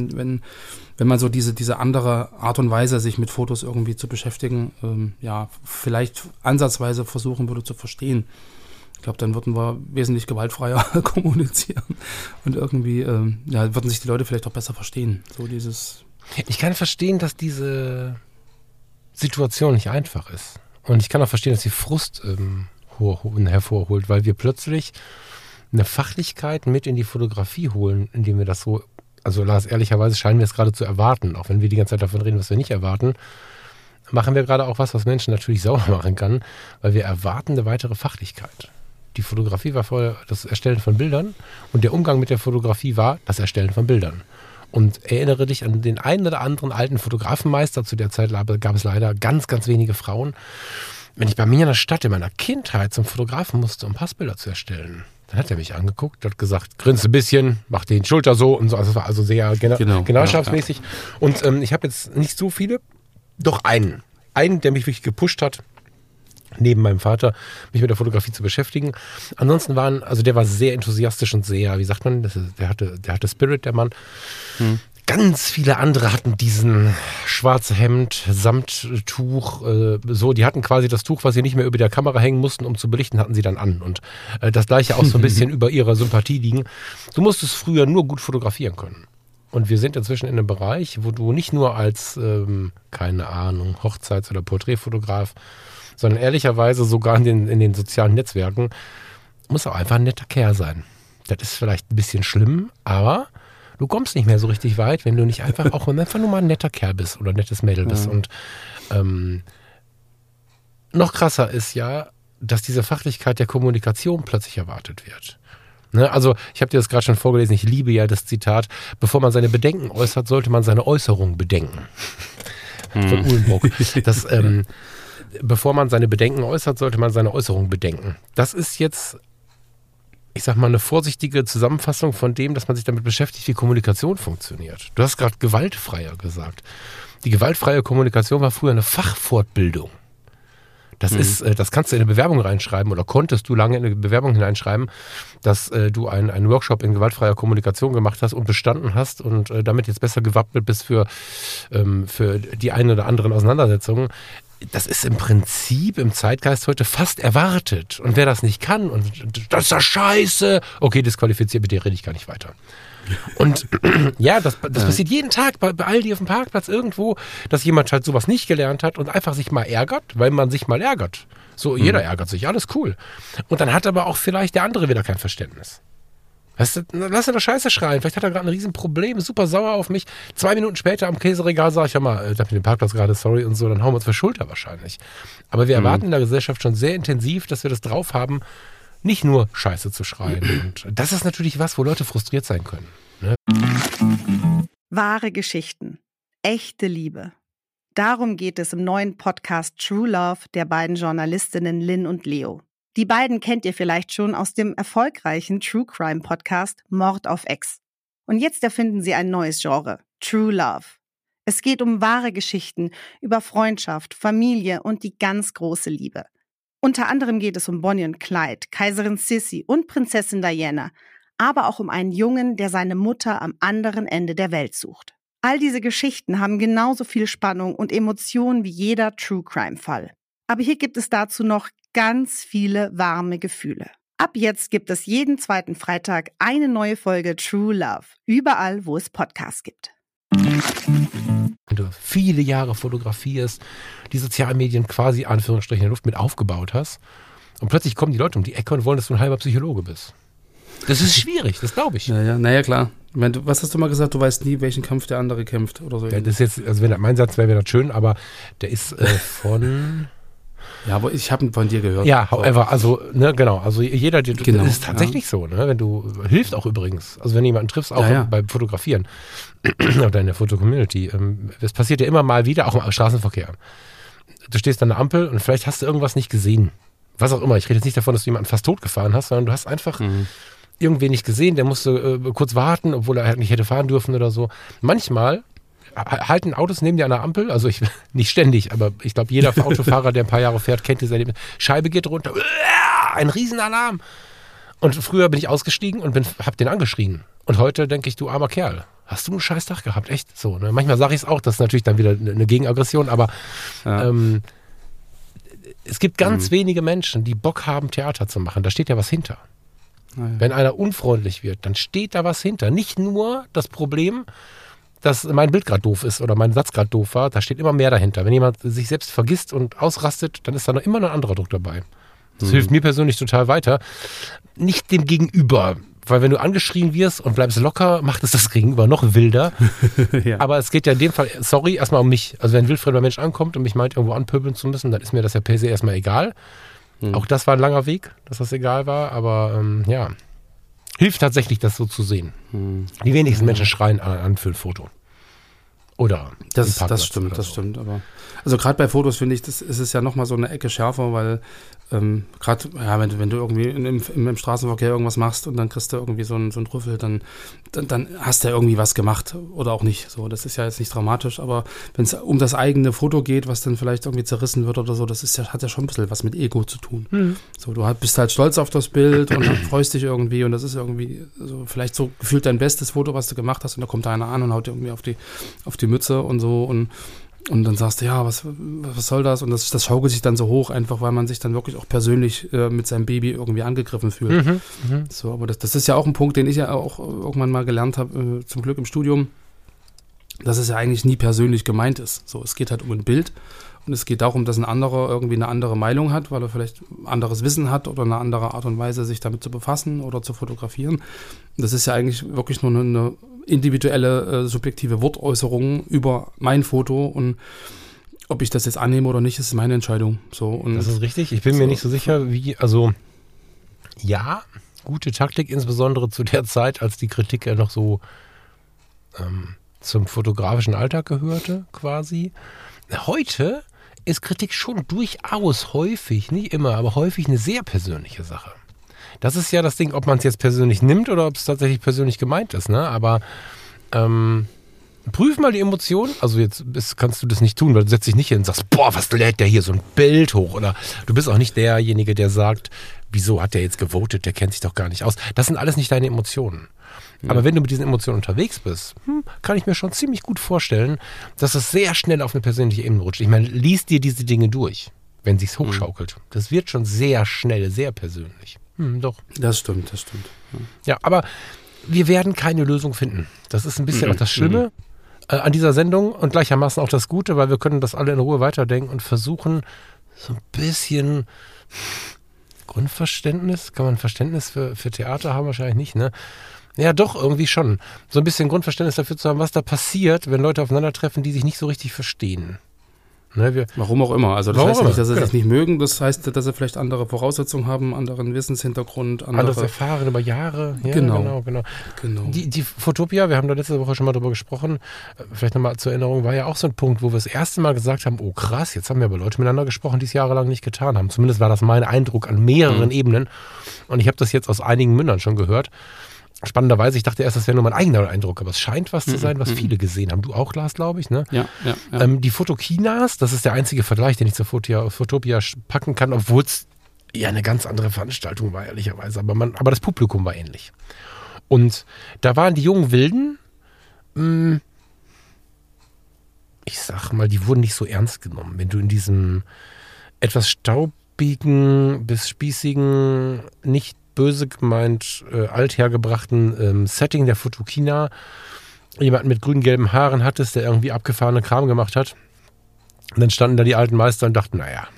[SPEAKER 3] man so diese andere Art und Weise, sich mit Fotos irgendwie zu beschäftigen, vielleicht ansatzweise versuchen würde zu verstehen. Ich glaube, dann würden wir wesentlich gewaltfreier kommunizieren und irgendwie würden sich die Leute vielleicht auch besser verstehen. So dieses.
[SPEAKER 2] Ich kann verstehen, dass diese Situation nicht einfach ist. Und ich kann auch verstehen, dass sie Frust hervorholt, weil wir plötzlich eine Fachlichkeit mit in die Fotografie holen, indem wir das so, also Lars, ehrlicherweise scheinen wir es gerade zu erwarten, auch wenn wir die ganze Zeit davon reden, was wir nicht erwarten, machen wir gerade auch was Menschen natürlich sauer machen kann, weil wir erwarten eine weitere Fachlichkeit. Die Fotografie war vorher das Erstellen von Bildern und der Umgang mit der Fotografie war das Erstellen von Bildern. Und erinnere dich an den einen oder anderen alten Fotografenmeister. Zu der Zeit gab es leider ganz, ganz wenige Frauen. Wenn ich bei mir in der Stadt in meiner Kindheit zum Fotografen musste, um Passbilder zu erstellen, dann hat er mich angeguckt, hat gesagt, grinst ein bisschen, mach den Schulter so und so. Also es war also sehr genauschaftsmäßig. Ja. Und ich habe jetzt nicht so viele, doch einen, der mich wirklich gepusht hat. neben meinem Vater, mich mit der Fotografie zu beschäftigen. Ansonsten der war sehr enthusiastisch und sehr, wie sagt man, der hatte Spirit, der Mann. Ganz viele andere hatten diesen schwarze Hemd, Samttuch, die hatten quasi das Tuch, was sie nicht mehr über der Kamera hängen mussten, um zu belichten, hatten sie dann an. Und das Gleiche auch so ein bisschen über ihrer Sympathie liegen. Du musstest früher nur gut fotografieren können. Und wir sind inzwischen in einem Bereich, wo du nicht nur als, keine Ahnung, Hochzeits- oder Porträtfotograf, sondern ehrlicherweise sogar in den sozialen Netzwerken, muss auch einfach ein netter Kerl sein. Das ist vielleicht ein bisschen schlimm, aber du kommst nicht mehr so richtig weit, wenn du nicht einfach nur mal ein netter Kerl bist oder ein nettes Mädel bist. Und noch krasser ist ja, dass diese Fachlichkeit der Kommunikation plötzlich erwartet wird. Ne? Also ich habe dir das gerade schon vorgelesen, ich liebe ja das Zitat, bevor man seine Bedenken äußert, sollte man seine Äußerung bedenken. Von Uhlenburg. Bevor man seine Bedenken äußert, sollte man seine Äußerung bedenken. Das ist jetzt, ich sag mal, eine vorsichtige Zusammenfassung von dem, dass man sich damit beschäftigt, wie Kommunikation funktioniert. Du hast gerade gewaltfreier gesagt. Die gewaltfreie Kommunikation war früher eine Fachfortbildung. Das kannst du in eine Bewerbung reinschreiben oder konntest du lange in eine Bewerbung hineinschreiben, dass du einen Workshop in gewaltfreier Kommunikation gemacht hast und bestanden hast und damit jetzt besser gewappnet bist für die ein oder anderen Auseinandersetzungen. Das ist im Prinzip im Zeitgeist heute fast erwartet. Und wer das nicht kann, und das ist ja scheiße, okay, disqualifiziert, bitte rede ich gar nicht weiter. Und ja, das passiert jeden Tag bei Aldi auf dem Parkplatz irgendwo, dass jemand halt sowas nicht gelernt hat und einfach sich mal ärgert, weil man sich mal ärgert. So, jeder ärgert sich, alles cool. Und dann hat aber auch vielleicht der andere wieder kein Verständnis. Weißt du, lass ihn doch Scheiße schreien. Vielleicht hat er gerade ein Riesenproblem, ist super sauer auf mich. 2 Minuten später am Käseregal sage ich, ja mal, ich hab den Parkplatz gerade, sorry und so, dann hauen wir uns für Schulter wahrscheinlich. Aber wir erwarten in der Gesellschaft schon sehr intensiv, dass wir das drauf haben, nicht nur Scheiße zu schreien. Und das ist natürlich was, wo Leute frustriert sein können. Ne?
[SPEAKER 5] Wahre Geschichten. Echte Liebe. Darum geht es im neuen Podcast True Love der beiden Journalistinnen Lynn und Leo. Die beiden kennt ihr vielleicht schon aus dem erfolgreichen True Crime Podcast Mord auf Ex. Und jetzt erfinden sie ein neues Genre, True Love. Es geht um wahre Geschichten über Freundschaft, Familie und die ganz große Liebe. Unter anderem geht es um Bonnie und Clyde, Kaiserin Sissi und Prinzessin Diana, aber auch um einen Jungen, der seine Mutter am anderen Ende der Welt sucht. All diese Geschichten haben genauso viel Spannung und Emotionen wie jeder True Crime Fall. Aber hier gibt es dazu noch ganz viele warme Gefühle. Ab jetzt gibt es jeden zweiten Freitag eine neue Folge True Love, überall, wo es Podcasts gibt.
[SPEAKER 2] Wenn du viele Jahre fotografierst, die sozialen Medien quasi Anführungsstrichen in der Luft mit aufgebaut hast und plötzlich kommen die Leute um die Ecke und wollen, dass du ein halber Psychologe bist. Das ist schwierig, das glaube ich.
[SPEAKER 3] Naja, klar. Ich meine, was hast du mal gesagt? Du weißt nie, welchen Kampf der andere kämpft oder so.
[SPEAKER 2] Ja, das ist jetzt, also wenn das mein Satz wäre, wäre das schön, aber der ist von...
[SPEAKER 3] Ja, aber ich habe ihn von dir gehört.
[SPEAKER 2] Ja, however, also, ne, genau, also jeder, das ist tatsächlich so, ne, wenn du, hilft auch übrigens, also wenn du jemanden triffst, auch beim Fotografieren oder in der Fotocommunity, es passiert ja immer mal wieder, auch im Straßenverkehr. Du stehst an der Ampel und vielleicht hast du irgendwas nicht gesehen, was auch immer, ich rede jetzt nicht davon, dass du jemanden fast tot gefahren hast, sondern du hast einfach irgendwen nicht gesehen, der musste kurz warten, obwohl er nicht hätte fahren dürfen oder so. Manchmal halten Autos neben dir an der Ampel, also ich nicht ständig, aber ich glaube, jeder Autofahrer, der ein paar Jahre fährt, kennt dieses Erlebnis. Scheibe geht runter, ein Riesenalarm. Und früher bin ich ausgestiegen und habe den angeschrien. Und heute denke ich, du armer Kerl, hast du einen scheiß Tag gehabt, echt? So, ne? Manchmal sage ich es auch, das ist natürlich dann wieder eine Gegenaggression, aber es gibt ganz wenige Menschen, die Bock haben, Theater zu machen. Da steht ja was hinter. Wenn einer unfreundlich wird, dann steht da was hinter. Nicht nur das Problem, dass mein Bild gerade doof ist oder mein Satz gerade doof war, da steht immer mehr dahinter. Wenn jemand sich selbst vergisst und ausrastet, dann ist da noch immer ein anderer Druck dabei. Das hilft mir persönlich total weiter. Nicht dem Gegenüber, weil wenn du angeschrien wirst und bleibst locker, macht es das Gegenüber noch wilder. Ja. Aber es geht ja in dem Fall, sorry, erstmal um mich. Also wenn ein wildfremder Mensch ankommt und mich meint, irgendwo anpöbeln zu müssen, dann ist mir das ja per se erstmal egal. Auch das war ein langer Weg, dass das egal war, aber ja, hilft tatsächlich, das so zu sehen. Die wenigsten Menschen schreien an für ein Foto. Oder
[SPEAKER 3] das stimmt. Aber also gerade bei Fotos finde ich, das ist es ja nochmal so eine Ecke schärfer, weil gerade, ja, wenn du irgendwie im Straßenverkehr irgendwas machst und dann kriegst du irgendwie so einen Rüffel, dann hast du ja irgendwie was gemacht oder auch nicht. So, das ist ja jetzt nicht dramatisch, aber wenn es um das eigene Foto geht, was dann vielleicht irgendwie zerrissen wird oder so, das ist ja, hat ja schon ein bisschen was mit Ego zu tun. So, du bist halt stolz auf das Bild und freust dich irgendwie und das ist irgendwie so vielleicht so gefühlt dein bestes Foto, was du gemacht hast und da kommt da einer an und haut dir irgendwie auf die Mütze und so und dann sagst du, ja, was soll das? Und das schaukelt sich dann so hoch, einfach weil man sich dann wirklich auch persönlich mit seinem Baby irgendwie angegriffen fühlt. So, aber das ist ja auch ein Punkt, den ich ja auch irgendwann mal gelernt habe, zum Glück im Studium, dass es ja eigentlich nie persönlich gemeint ist. So, es geht halt um ein Bild und es geht darum, dass ein anderer irgendwie eine andere Meinung hat, weil er vielleicht anderes Wissen hat oder eine andere Art und Weise, sich damit zu befassen oder zu fotografieren. Das ist ja eigentlich wirklich nur eine individuelle, subjektive Wortäußerung über mein Foto und ob ich das jetzt annehme oder nicht, ist meine Entscheidung. So, und
[SPEAKER 2] das ist richtig. Ich bin mir nicht so sicher, ja, gute Taktik, insbesondere zu der Zeit, als die Kritik ja noch so zum fotografischen Alltag gehörte, quasi. Heute ist Kritik schon durchaus häufig, nicht immer, aber häufig eine sehr persönliche Sache. Das ist ja das Ding, ob man es jetzt persönlich nimmt oder ob es tatsächlich persönlich gemeint ist, ne? Aber prüf mal die Emotionen. Also jetzt kannst du das nicht tun, weil du setzt dich nicht hin und sagst, boah, was lädt der hier so ein Bild hoch? Oder du bist auch nicht derjenige, der sagt, wieso hat der jetzt gewotet, der kennt sich doch gar nicht aus. Das sind alles nicht deine Emotionen. Ja. Aber wenn du mit diesen Emotionen unterwegs bist, kann ich mir schon ziemlich gut vorstellen, dass es sehr schnell auf eine persönliche Ebene rutscht. Ich meine, lies dir diese Dinge durch, wenn sich's hochschaukelt. Das wird schon sehr schnell, sehr persönlich. Doch.
[SPEAKER 3] Das stimmt.
[SPEAKER 2] Ja, aber wir werden keine Lösung finden. Das ist ein bisschen auch das Schlimme an dieser Sendung und gleichermaßen auch das Gute, weil wir können das alle in Ruhe weiterdenken und versuchen, so ein bisschen Grundverständnis, kann man Verständnis für Theater haben? Wahrscheinlich nicht, ne? Ja, doch, irgendwie schon. So ein bisschen Grundverständnis dafür zu haben, was da passiert, wenn Leute aufeinandertreffen, die sich nicht so richtig verstehen. Ne,
[SPEAKER 3] warum auch immer. Also das heißt nicht, dass sie sich nicht mögen. Das heißt, dass sie vielleicht andere Voraussetzungen haben, anderen Wissenshintergrund.
[SPEAKER 2] Anderes Erfahren über Jahre. Ja, genau. Die Fotopia, wir haben da letzte Woche schon mal drüber gesprochen, vielleicht nochmal zur Erinnerung, war ja auch so ein Punkt, wo wir das erste Mal gesagt haben, oh krass, jetzt haben wir aber Leute miteinander gesprochen, die es jahrelang nicht getan haben. Zumindest war das mein Eindruck an mehreren Ebenen. Und ich habe das jetzt aus einigen Mündern schon gehört. Spannenderweise, ich dachte erst, das wäre nur mein eigener Eindruck, aber es scheint was zu sein, was viele gesehen haben. Du auch, Lars, glaube ich, ne?
[SPEAKER 3] Ja.
[SPEAKER 2] Die Fotokinas, das ist der einzige Vergleich, den ich zur Fotopia packen kann, obwohl es ja eine ganz andere Veranstaltung war, ehrlicherweise. Aber das Publikum war ähnlich. Und da waren die jungen Wilden, ich sag mal, die wurden nicht so ernst genommen. Wenn du in diesem etwas staubigen bis spießigen, nicht böse gemeint, althergebrachten Setting der Fotokina jemanden mit grün-gelben Haaren hattest, der irgendwie abgefahrene Kram gemacht hat. Und dann standen da die alten Meister und dachten, naja,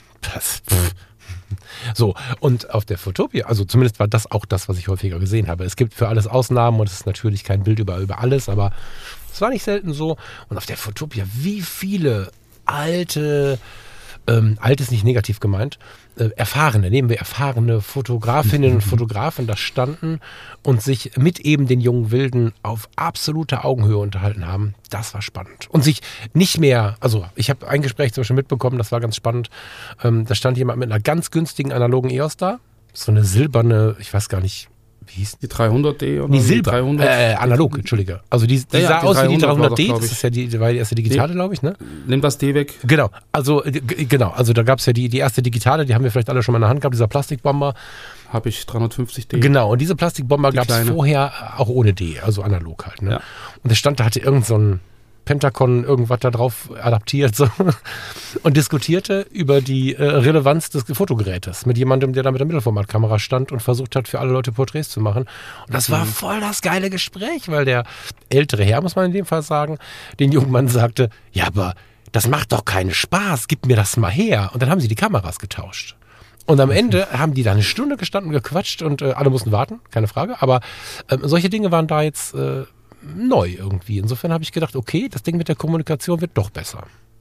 [SPEAKER 2] so, und auf der Fotopia, also zumindest war das auch das, was ich häufiger gesehen habe. Es gibt für alles Ausnahmen und es ist natürlich kein Bild über alles, aber es war nicht selten so. Und auf der Fotopia, wie viele alte, alt ist nicht negativ gemeint, erfahrene Fotografinnen und Fotografen da standen und sich mit eben den jungen Wilden auf absoluter Augenhöhe unterhalten haben. Das war spannend. Und sich nicht mehr, also ich habe ein Gespräch zum Beispiel mitbekommen, das war ganz spannend. Da stand jemand mit einer ganz günstigen analogen EOS da. So eine silberne, ich weiß gar nicht, wie hieß
[SPEAKER 3] die 300D oder
[SPEAKER 2] die Silber, 300? Analog, Entschuldige. Also die sah aus wie die 300D, das ist ja war die erste digitale, glaube ich, ne?
[SPEAKER 3] Nimm das D weg.
[SPEAKER 2] Genau, also da gab es ja die erste digitale, die haben wir vielleicht alle schon mal in der Hand gehabt, dieser Plastikbomber.
[SPEAKER 3] Habe ich 350D.
[SPEAKER 2] Genau, und diese Plastikbomber gab es vorher auch ohne D, also analog halt, ne? Ja. Und der stand da, hatte irgend so ein Pentacon irgendwas da drauf adaptiert so, und diskutierte über die Relevanz des Fotogerätes mit jemandem, der da mit der Mittelformatkamera stand und versucht hat, für alle Leute Porträts zu machen. Und das war voll das geile Gespräch, weil der ältere Herr, muss man in dem Fall sagen, den jungen Mann sagte, ja, aber das macht doch keinen Spaß, gib mir das mal her. Und dann haben sie die Kameras getauscht. Und am Ende haben die da eine Stunde gestanden, gequatscht und alle mussten warten, keine Frage. Aber solche Dinge waren da jetzt neu irgendwie. Insofern habe ich gedacht, okay, das Ding mit der Kommunikation wird doch besser.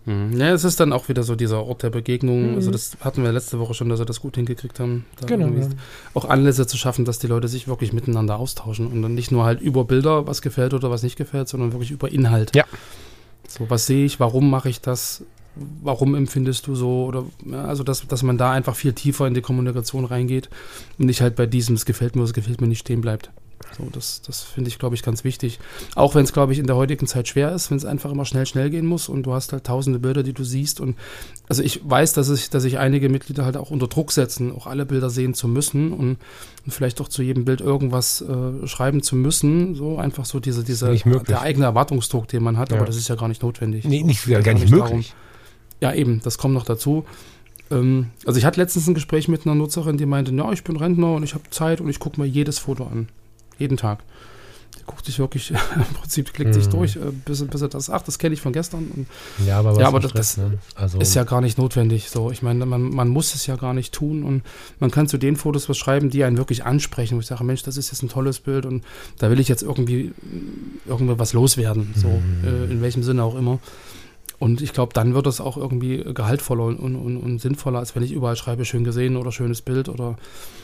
[SPEAKER 3] Ja, es ist dann auch wieder so dieser Ort der Begegnung. Also das hatten wir letzte Woche schon, dass wir das gut hingekriegt haben. Da auch Anlässe zu schaffen, dass die Leute sich wirklich miteinander austauschen und dann nicht nur halt über Bilder, was gefällt oder was nicht gefällt, sondern wirklich über Inhalt.
[SPEAKER 2] Ja.
[SPEAKER 3] So, was sehe ich, warum mache ich das, warum empfindest du so? Oder also dass man da einfach viel tiefer in die Kommunikation reingeht und nicht halt bei diesem, es gefällt mir nicht stehen bleibt. So, das finde ich, glaube ich, ganz wichtig. Auch wenn es, glaube ich, in der heutigen Zeit schwer ist, wenn es einfach immer schnell gehen muss und du hast halt tausende Bilder, die du siehst. Und also ich weiß, dass sich einige Mitglieder halt auch unter Druck setzen, auch alle Bilder sehen zu müssen und vielleicht auch zu jedem Bild irgendwas schreiben zu müssen. So einfach so der eigene Erwartungsdruck, den man hat, aber das ist ja gar nicht notwendig.
[SPEAKER 2] Nee, gar nicht möglich. Darum.
[SPEAKER 3] Ja, eben, das kommt noch dazu. Also ich hatte letztens ein Gespräch mit einer Nutzerin, die meinte, ja, ich bin Rentner und ich habe Zeit und ich gucke mir jedes Foto an. Jeden Tag. Der guckt sich wirklich, im Prinzip klickt sich durch, bis er das kenne ich von gestern. Und aber das ist ja gar nicht notwendig. So, ich meine, man muss es ja gar nicht tun und man kann zu den Fotos was schreiben, die einen wirklich ansprechen. Wo ich sage, Mensch, das ist jetzt ein tolles Bild und da will ich jetzt irgendwie was loswerden. So, in welchem Sinne auch immer. Und ich glaube, dann wird es auch irgendwie gehaltvoller und sinnvoller, als wenn ich überall schreibe, schön gesehen oder schönes Bild oder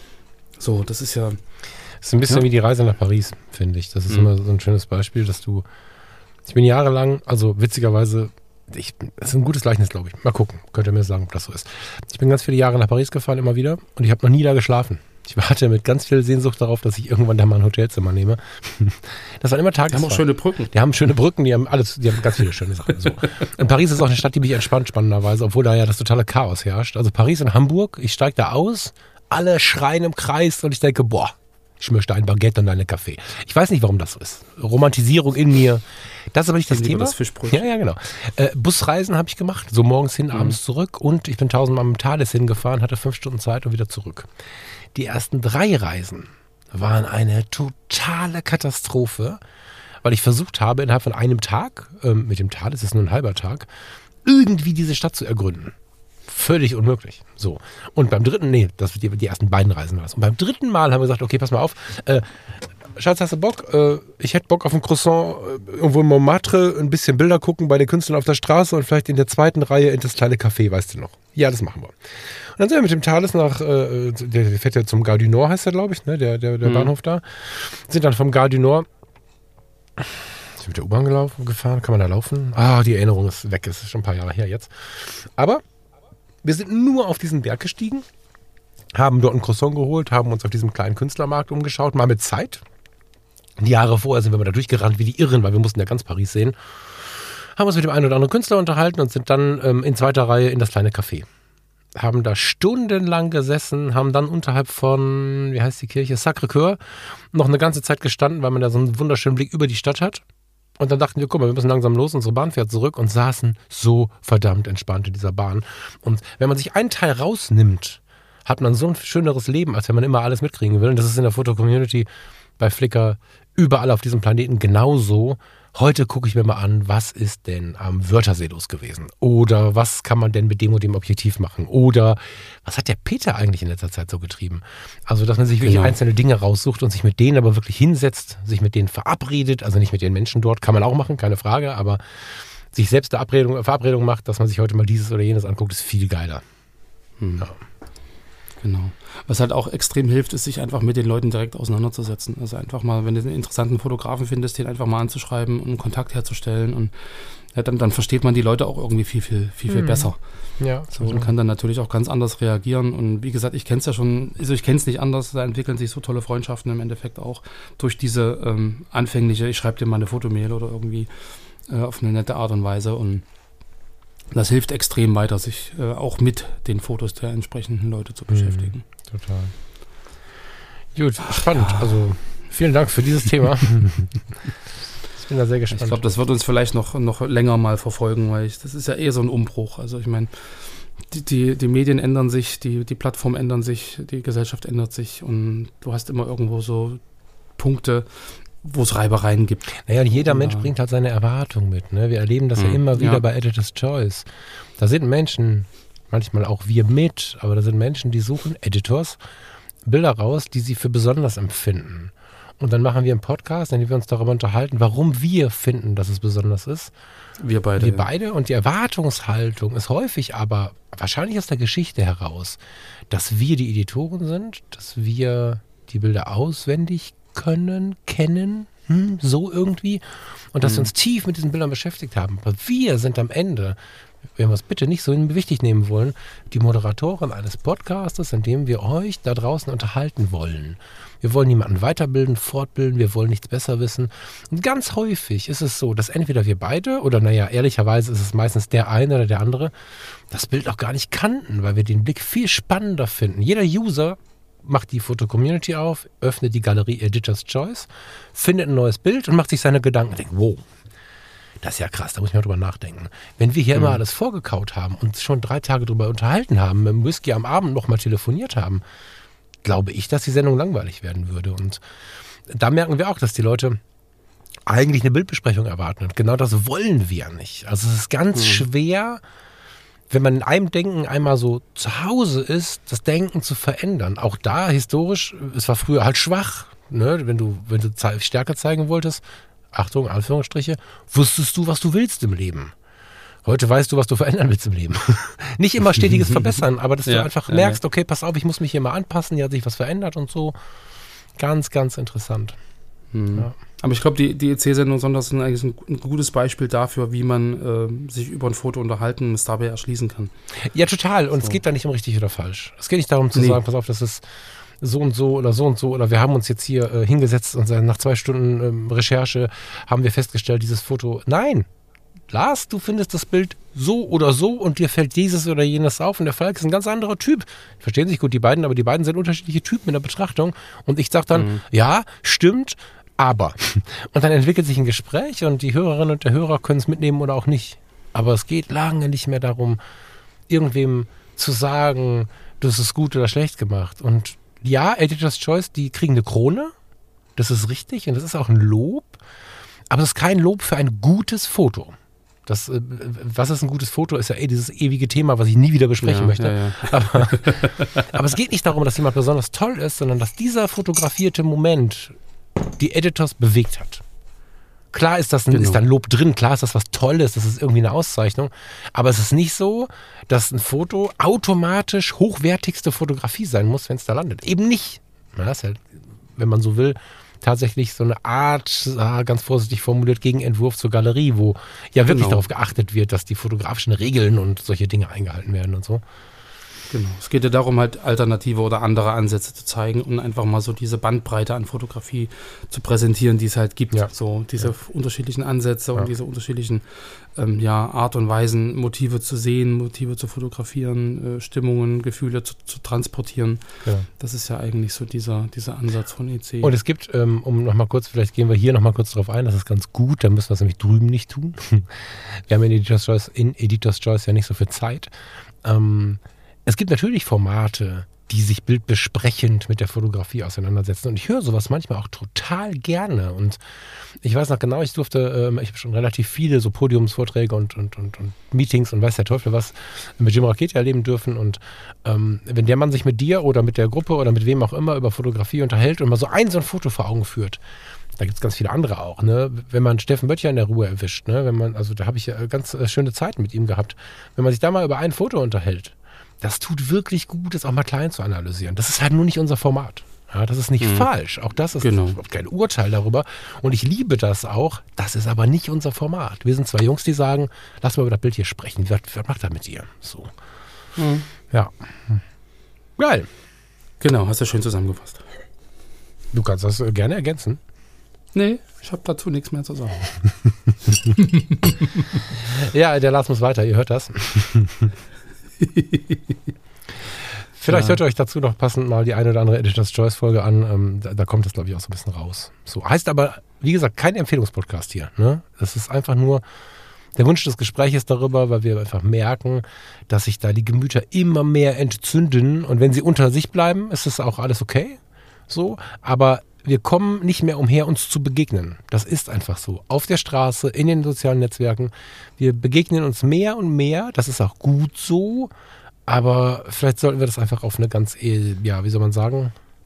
[SPEAKER 3] so. Das ist ja...
[SPEAKER 2] Das ist ein bisschen wie die Reise nach Paris, finde ich. Das ist immer so ein schönes Beispiel, dass ich bin jahrelang, also witzigerweise, das ist ein gutes Gleichnis, glaube ich. Mal gucken, könnt ihr mir sagen, ob das so ist. Ich bin ganz viele Jahre nach Paris gefahren, immer wieder, und ich habe noch nie da geschlafen. Ich warte mit ganz viel Sehnsucht darauf, dass ich irgendwann da mal ein Hotelzimmer nehme. Das waren immer Tagesfahrten.
[SPEAKER 3] Die haben auch schöne Brücken.
[SPEAKER 2] Die haben schöne Brücken, die haben ganz viele schöne Sachen. So. Und Paris ist auch eine Stadt, die mich entspannt, spannenderweise, obwohl da ja das totale Chaos herrscht. Also Paris und Hamburg, ich steige da aus, alle schreien im Kreis und ich denke, boah, ich möchte ein Baguette und einen Kaffee. Ich weiß nicht, warum das so ist. Romantisierung in mir. Das ist aber nicht das Thema.
[SPEAKER 3] Das Fischbrötchen.
[SPEAKER 2] Ja, genau. Busreisen habe ich gemacht. So morgens hin, abends zurück. Und ich bin 1000-mal mit dem Thales hingefahren, hatte 5 Stunden Zeit und wieder zurück. Die ersten 3 Reisen waren eine totale Katastrophe, weil ich versucht habe, innerhalb von einem Tag, mit dem Thales, ist nur ein halber Tag, irgendwie diese Stadt zu ergründen. Völlig unmöglich. So. Und beim dritten, das wird die ersten beiden Reisen war das. Und beim dritten Mal haben wir gesagt, okay, pass mal auf, Schatz, hast du Bock? Ich hätte Bock auf ein Croissant, irgendwo in Montmartre, ein bisschen Bilder gucken bei den Künstlern auf der Straße und vielleicht in der zweiten Reihe in das kleine Café, weißt du noch? Ja, das machen wir. Und dann sind wir mit dem Thales nach, der fährt ja zum Gare du Nord, heißt der, glaube ich, ne? Der Bahnhof da. Sind dann vom Gare du Nord mit der U-Bahn gefahren, kann man da laufen? Die Erinnerung ist weg, ist schon ein paar Jahre her jetzt. Aber wir sind nur auf diesen Berg gestiegen, haben dort ein Croissant geholt, haben uns auf diesem kleinen Künstlermarkt umgeschaut, mal mit Zeit. Die Jahre vorher sind wir mal da durchgerannt wie die Irren, weil wir mussten ja ganz Paris sehen. Haben uns mit dem einen oder anderen Künstler unterhalten und sind dann in zweiter Reihe in das kleine Café. Haben da stundenlang gesessen, haben dann unterhalb von, wie heißt die Kirche, Sacré-Cœur, noch eine ganze Zeit gestanden, weil man da so einen wunderschönen Blick über die Stadt hat. Und dann dachten wir, guck mal, wir müssen langsam los, unsere Bahn fährt zurück und saßen so verdammt entspannt in dieser Bahn. Und wenn man sich einen Teil rausnimmt, hat man so ein schöneres Leben, als wenn man immer alles mitkriegen will. Und das ist in der Foto-Community bei Flickr überall auf diesem Planeten genauso. Heute gucke ich mir mal an, was ist denn am Wörthersee los gewesen? Oder was kann man denn mit dem und dem Objektiv machen? Oder was hat der Peter eigentlich in letzter Zeit so getrieben? Also, dass man sich wirklich einzelne Dinge raussucht und sich mit denen aber wirklich hinsetzt, sich mit denen verabredet, also nicht mit den Menschen dort, kann man auch machen, keine Frage, aber sich selbst eine Verabredung macht, dass man sich heute mal dieses oder jenes anguckt, ist viel geiler. Ja.
[SPEAKER 3] Genau. Was halt auch extrem hilft, ist, sich einfach mit den Leuten direkt auseinanderzusetzen. Also einfach mal, wenn du einen interessanten Fotografen findest, den einfach mal anzuschreiben und einen Kontakt herzustellen. Und ja, dann versteht man die Leute auch irgendwie viel besser.
[SPEAKER 2] Ja.
[SPEAKER 3] So, und kann dann natürlich auch ganz anders reagieren. Und wie gesagt, ich kenne es ja schon, also ich kenne es nicht anders, da entwickeln sich so tolle Freundschaften im Endeffekt auch durch diese anfängliche, ich schreibe dir mal eine Fotomail oder irgendwie auf eine nette Art und Weise. Und das hilft extrem weiter, sich auch mit den Fotos der entsprechenden Leute zu beschäftigen.
[SPEAKER 2] Total. Gut, spannend. Ja. Also vielen Dank für dieses Thema. Ich bin da sehr gespannt.
[SPEAKER 3] Ich glaube, das wird uns vielleicht noch länger mal verfolgen, weil das ist ja so ein Umbruch. Also ich meine, die Medien ändern sich, die Plattformen ändern sich, die Gesellschaft ändert sich und du hast immer irgendwo so Punkte, wo es Reibereien gibt.
[SPEAKER 2] Naja, jeder Mensch bringt halt seine Erwartung mit. Ne? Wir erleben das ja immer wieder bei Editor's Choice. Da sind Menschen, manchmal auch wir mit, aber da sind Menschen, die suchen, Editors, Bilder raus, die sie für besonders empfinden. Und dann machen wir einen Podcast, in dem wir uns darüber unterhalten, warum wir finden, dass es besonders ist.
[SPEAKER 3] Wir beide.
[SPEAKER 2] Wir beide. Und die Erwartungshaltung ist häufig aber, wahrscheinlich aus der Geschichte heraus, dass wir die Editoren sind, dass wir die Bilder auswendig können, kennen, so irgendwie. Und dass wir uns tief mit diesen Bildern beschäftigt haben. Aber wir sind am Ende, wenn wir es bitte nicht so wichtig nehmen wollen, die Moderatoren eines Podcastes, in dem wir euch da draußen unterhalten wollen. Wir wollen niemanden weiterbilden, fortbilden, wir wollen nichts besser wissen. Und ganz häufig ist es so, dass entweder wir beide, oder ehrlicherweise ist es meistens der eine oder der andere, das Bild auch gar nicht kannten, weil wir den Blick viel spannender finden. Jeder User macht die Foto-Community auf, öffnet die Galerie Editor's Choice, findet ein neues Bild und macht sich seine Gedanken und denkt, wow, das ist ja krass, da muss ich mal drüber nachdenken. Wenn wir hier immer alles vorgekaut haben und schon 3 Tage drüber unterhalten haben, mit dem Whisky am Abend nochmal telefoniert haben, glaube ich, dass die Sendung langweilig werden würde. Und da merken wir auch, dass die Leute eigentlich eine Bildbesprechung erwarten. Und genau das wollen wir nicht. Also es ist ganz schwer, wenn man in einem Denken einmal so zu Hause ist, das Denken zu verändern. Auch da historisch, es war früher halt schwach, ne? Wenn du Stärke zeigen wolltest, Achtung, Anführungsstriche, wusstest du, was du willst im Leben. Heute weißt du, was du verändern willst im Leben. Nicht immer stetiges Verbessern, aber dass du einfach merkst, okay, pass auf, ich muss mich hier mal anpassen, hier hat sich was verändert und so. Ganz, ganz interessant. Ja.
[SPEAKER 3] Aber ich glaube, die EC-Sendung Sonntags ist eigentlich ein gutes Beispiel dafür, wie man sich über ein Foto unterhalten und es dabei erschließen kann.
[SPEAKER 2] Ja, total. Und es geht da nicht um richtig oder falsch. Es geht nicht darum zu sagen, pass auf, das ist so und so oder wir haben uns jetzt hier hingesetzt und nach 2 Stunden Recherche haben wir festgestellt, dieses Foto, nein, Lars, du findest das Bild so oder so und dir fällt dieses oder jenes auf und der Falk ist ein ganz anderer Typ. Verstehen sich gut die beiden, aber die beiden sind unterschiedliche Typen in der Betrachtung und ich sage dann, ja, stimmt, aber. Und dann entwickelt sich ein Gespräch und die Hörerinnen und der Hörer können es mitnehmen oder auch nicht. Aber es geht lange nicht mehr darum, irgendwem zu sagen, das ist gut oder schlecht gemacht. Und ja, Editor's Choice, die kriegen eine Krone, das ist richtig und das ist auch ein Lob, aber es ist kein Lob für ein gutes Foto. Was ist ein gutes Foto, ist ja dieses ewige Thema, was ich nie wieder besprechen möchte. Ja. Aber es geht nicht darum, dass jemand besonders toll ist, sondern dass dieser fotografierte Moment die Editors bewegt hat. Klar ist ist da ein Lob drin, klar ist das was Tolles, das ist irgendwie eine Auszeichnung, aber es ist nicht so, dass ein Foto automatisch hochwertigste Fotografie sein muss, wenn es da landet. Eben nicht. Das ist ja, wenn man so will, tatsächlich so eine Art, ganz vorsichtig formuliert, Gegenentwurf zur Galerie, wo ja wirklich darauf geachtet wird, dass die fotografischen Regeln und solche Dinge eingehalten werden und so.
[SPEAKER 3] Genau. Es geht ja darum, halt alternative oder andere Ansätze zu zeigen und einfach mal so diese Bandbreite an Fotografie zu präsentieren, die es halt gibt. Ja. So diese unterschiedlichen Ansätze und diese unterschiedlichen Art und Weisen, Motive zu sehen, Motive zu fotografieren, Stimmungen, Gefühle zu transportieren. Ja. Das ist ja eigentlich so dieser Ansatz von EC.
[SPEAKER 2] Und es gibt, um nochmal kurz, vielleicht gehen wir hier nochmal kurz drauf ein, das ist ganz gut, dann müssen wir es nämlich drüben nicht tun. Wir haben in Editor's Choice ja nicht so viel Zeit. Es gibt natürlich Formate, die sich bildbesprechend mit der Fotografie auseinandersetzen. Und ich höre sowas manchmal auch total gerne. Und ich weiß noch genau, ich habe schon relativ viele so Podiumsvorträge und Meetings und weiß der Teufel was mit Jim Rakete erleben dürfen. Und wenn der Mann sich mit dir oder mit der Gruppe oder mit wem auch immer über Fotografie unterhält und mal so ein Foto vor Augen führt, da gibt es ganz viele andere auch, ne? Wenn man Steffen Böttcher in der Ruhe erwischt, ne? Da habe ich ganz schöne Zeit mit ihm gehabt. Wenn man sich da mal über ein Foto unterhält, das tut wirklich gut, das auch mal klein zu analysieren. Das ist halt nur nicht unser Format. Ja, das ist nicht falsch. Auch das ist kein Urteil darüber. Und ich liebe das auch. Das ist aber nicht unser Format. Wir sind 2 Jungs, die sagen, lass mal über das Bild hier sprechen. Was macht er mit dir? So. Ja. Geil.
[SPEAKER 3] Genau, hast du schön zusammengefasst.
[SPEAKER 2] Du kannst das gerne ergänzen.
[SPEAKER 3] Nee, ich habe dazu nichts mehr zu sagen.
[SPEAKER 2] Ja, der Lars muss weiter, ihr hört das. Vielleicht hört ihr euch dazu noch passend mal die eine oder andere Editor's Choice Folge an. Da kommt das, glaube ich, auch so ein bisschen raus. So heißt aber, wie gesagt, kein Empfehlungspodcast hier. Ne? Das ist einfach nur der Wunsch des Gespräches darüber, weil wir einfach merken, dass sich da die Gemüter immer mehr entzünden. Und wenn sie unter sich bleiben, ist das auch alles okay. So, aber wir kommen nicht mehr umher, uns zu begegnen. Das ist einfach so. Auf der Straße, in den sozialen Netzwerken. Wir begegnen uns mehr und mehr. Das ist auch gut so. Aber vielleicht sollten wir das einfach auf eine ganz, wie soll man sagen,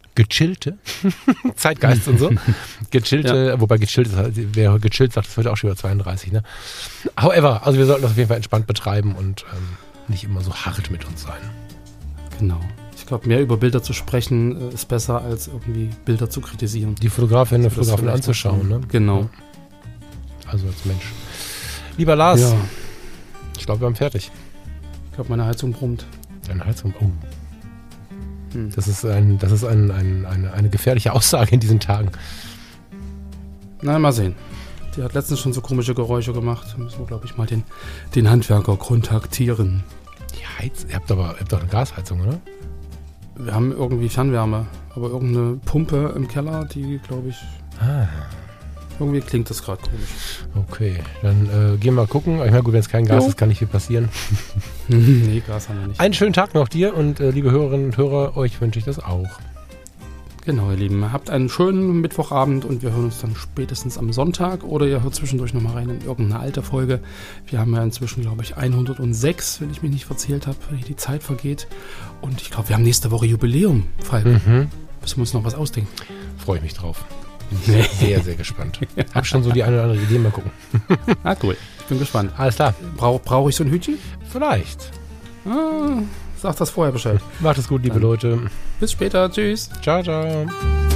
[SPEAKER 2] gechillte Zeitgeist und so. Gechillte, wobei gechillt ist, wer gechillt sagt, ist heute auch schon über 32, ne? However, also wir sollten das auf jeden Fall entspannt betreiben und nicht immer so hart mit uns sein.
[SPEAKER 3] Genau. Ich glaube, mehr über Bilder zu sprechen ist besser, als irgendwie Bilder zu kritisieren.
[SPEAKER 2] Die Fotografin anzuschauen, ne?
[SPEAKER 3] Genau.
[SPEAKER 2] Ja. Also als Mensch. Lieber Lars, ich glaube, wir haben fertig.
[SPEAKER 3] Ich glaube, meine Heizung brummt.
[SPEAKER 2] Deine Heizung? Oh. Das ist eine gefährliche Aussage in diesen Tagen.
[SPEAKER 3] Na, mal sehen. Die hat letztens schon so komische Geräusche gemacht. Da müssen wir, glaube ich, mal den Handwerker kontaktieren.
[SPEAKER 2] Die Ihr habt doch eine Gasheizung, oder?
[SPEAKER 3] Wir haben irgendwie Fernwärme, aber irgendeine Pumpe im Keller, die, glaube ich... Irgendwie klingt das gerade komisch.
[SPEAKER 2] Okay, dann gehen wir mal gucken. Ich meine, gut, wenn es kein Gas ist, kann nicht viel passieren.
[SPEAKER 3] Nee, Gas haben wir nicht.
[SPEAKER 2] Einen schönen Tag noch dir und liebe Hörerinnen und Hörer, euch wünsche ich das auch.
[SPEAKER 3] Genau, ihr Lieben. Habt einen schönen Mittwochabend und wir hören uns dann spätestens am Sonntag oder ihr hört zwischendurch nochmal rein in irgendeine alte Folge. Wir haben ja inzwischen, glaube ich, 106, wenn ich mich nicht verzählt habe, wenn die Zeit vergeht. Und ich glaube, wir haben nächste Woche Jubiläum, Falk. Müssen wir uns noch was ausdenken.
[SPEAKER 2] Freue ich mich drauf. Bin sehr, sehr gespannt. Hab schon so die eine oder andere Idee, mal gucken.
[SPEAKER 3] Cool. Ich bin gespannt.
[SPEAKER 2] Alles klar.
[SPEAKER 3] Brauche ich so ein Hütchen?
[SPEAKER 2] Vielleicht.
[SPEAKER 3] Sag das vorher Bescheid.
[SPEAKER 2] Macht es gut, liebe Leute.
[SPEAKER 3] Bis später. Tschüss.
[SPEAKER 2] Ciao, ciao.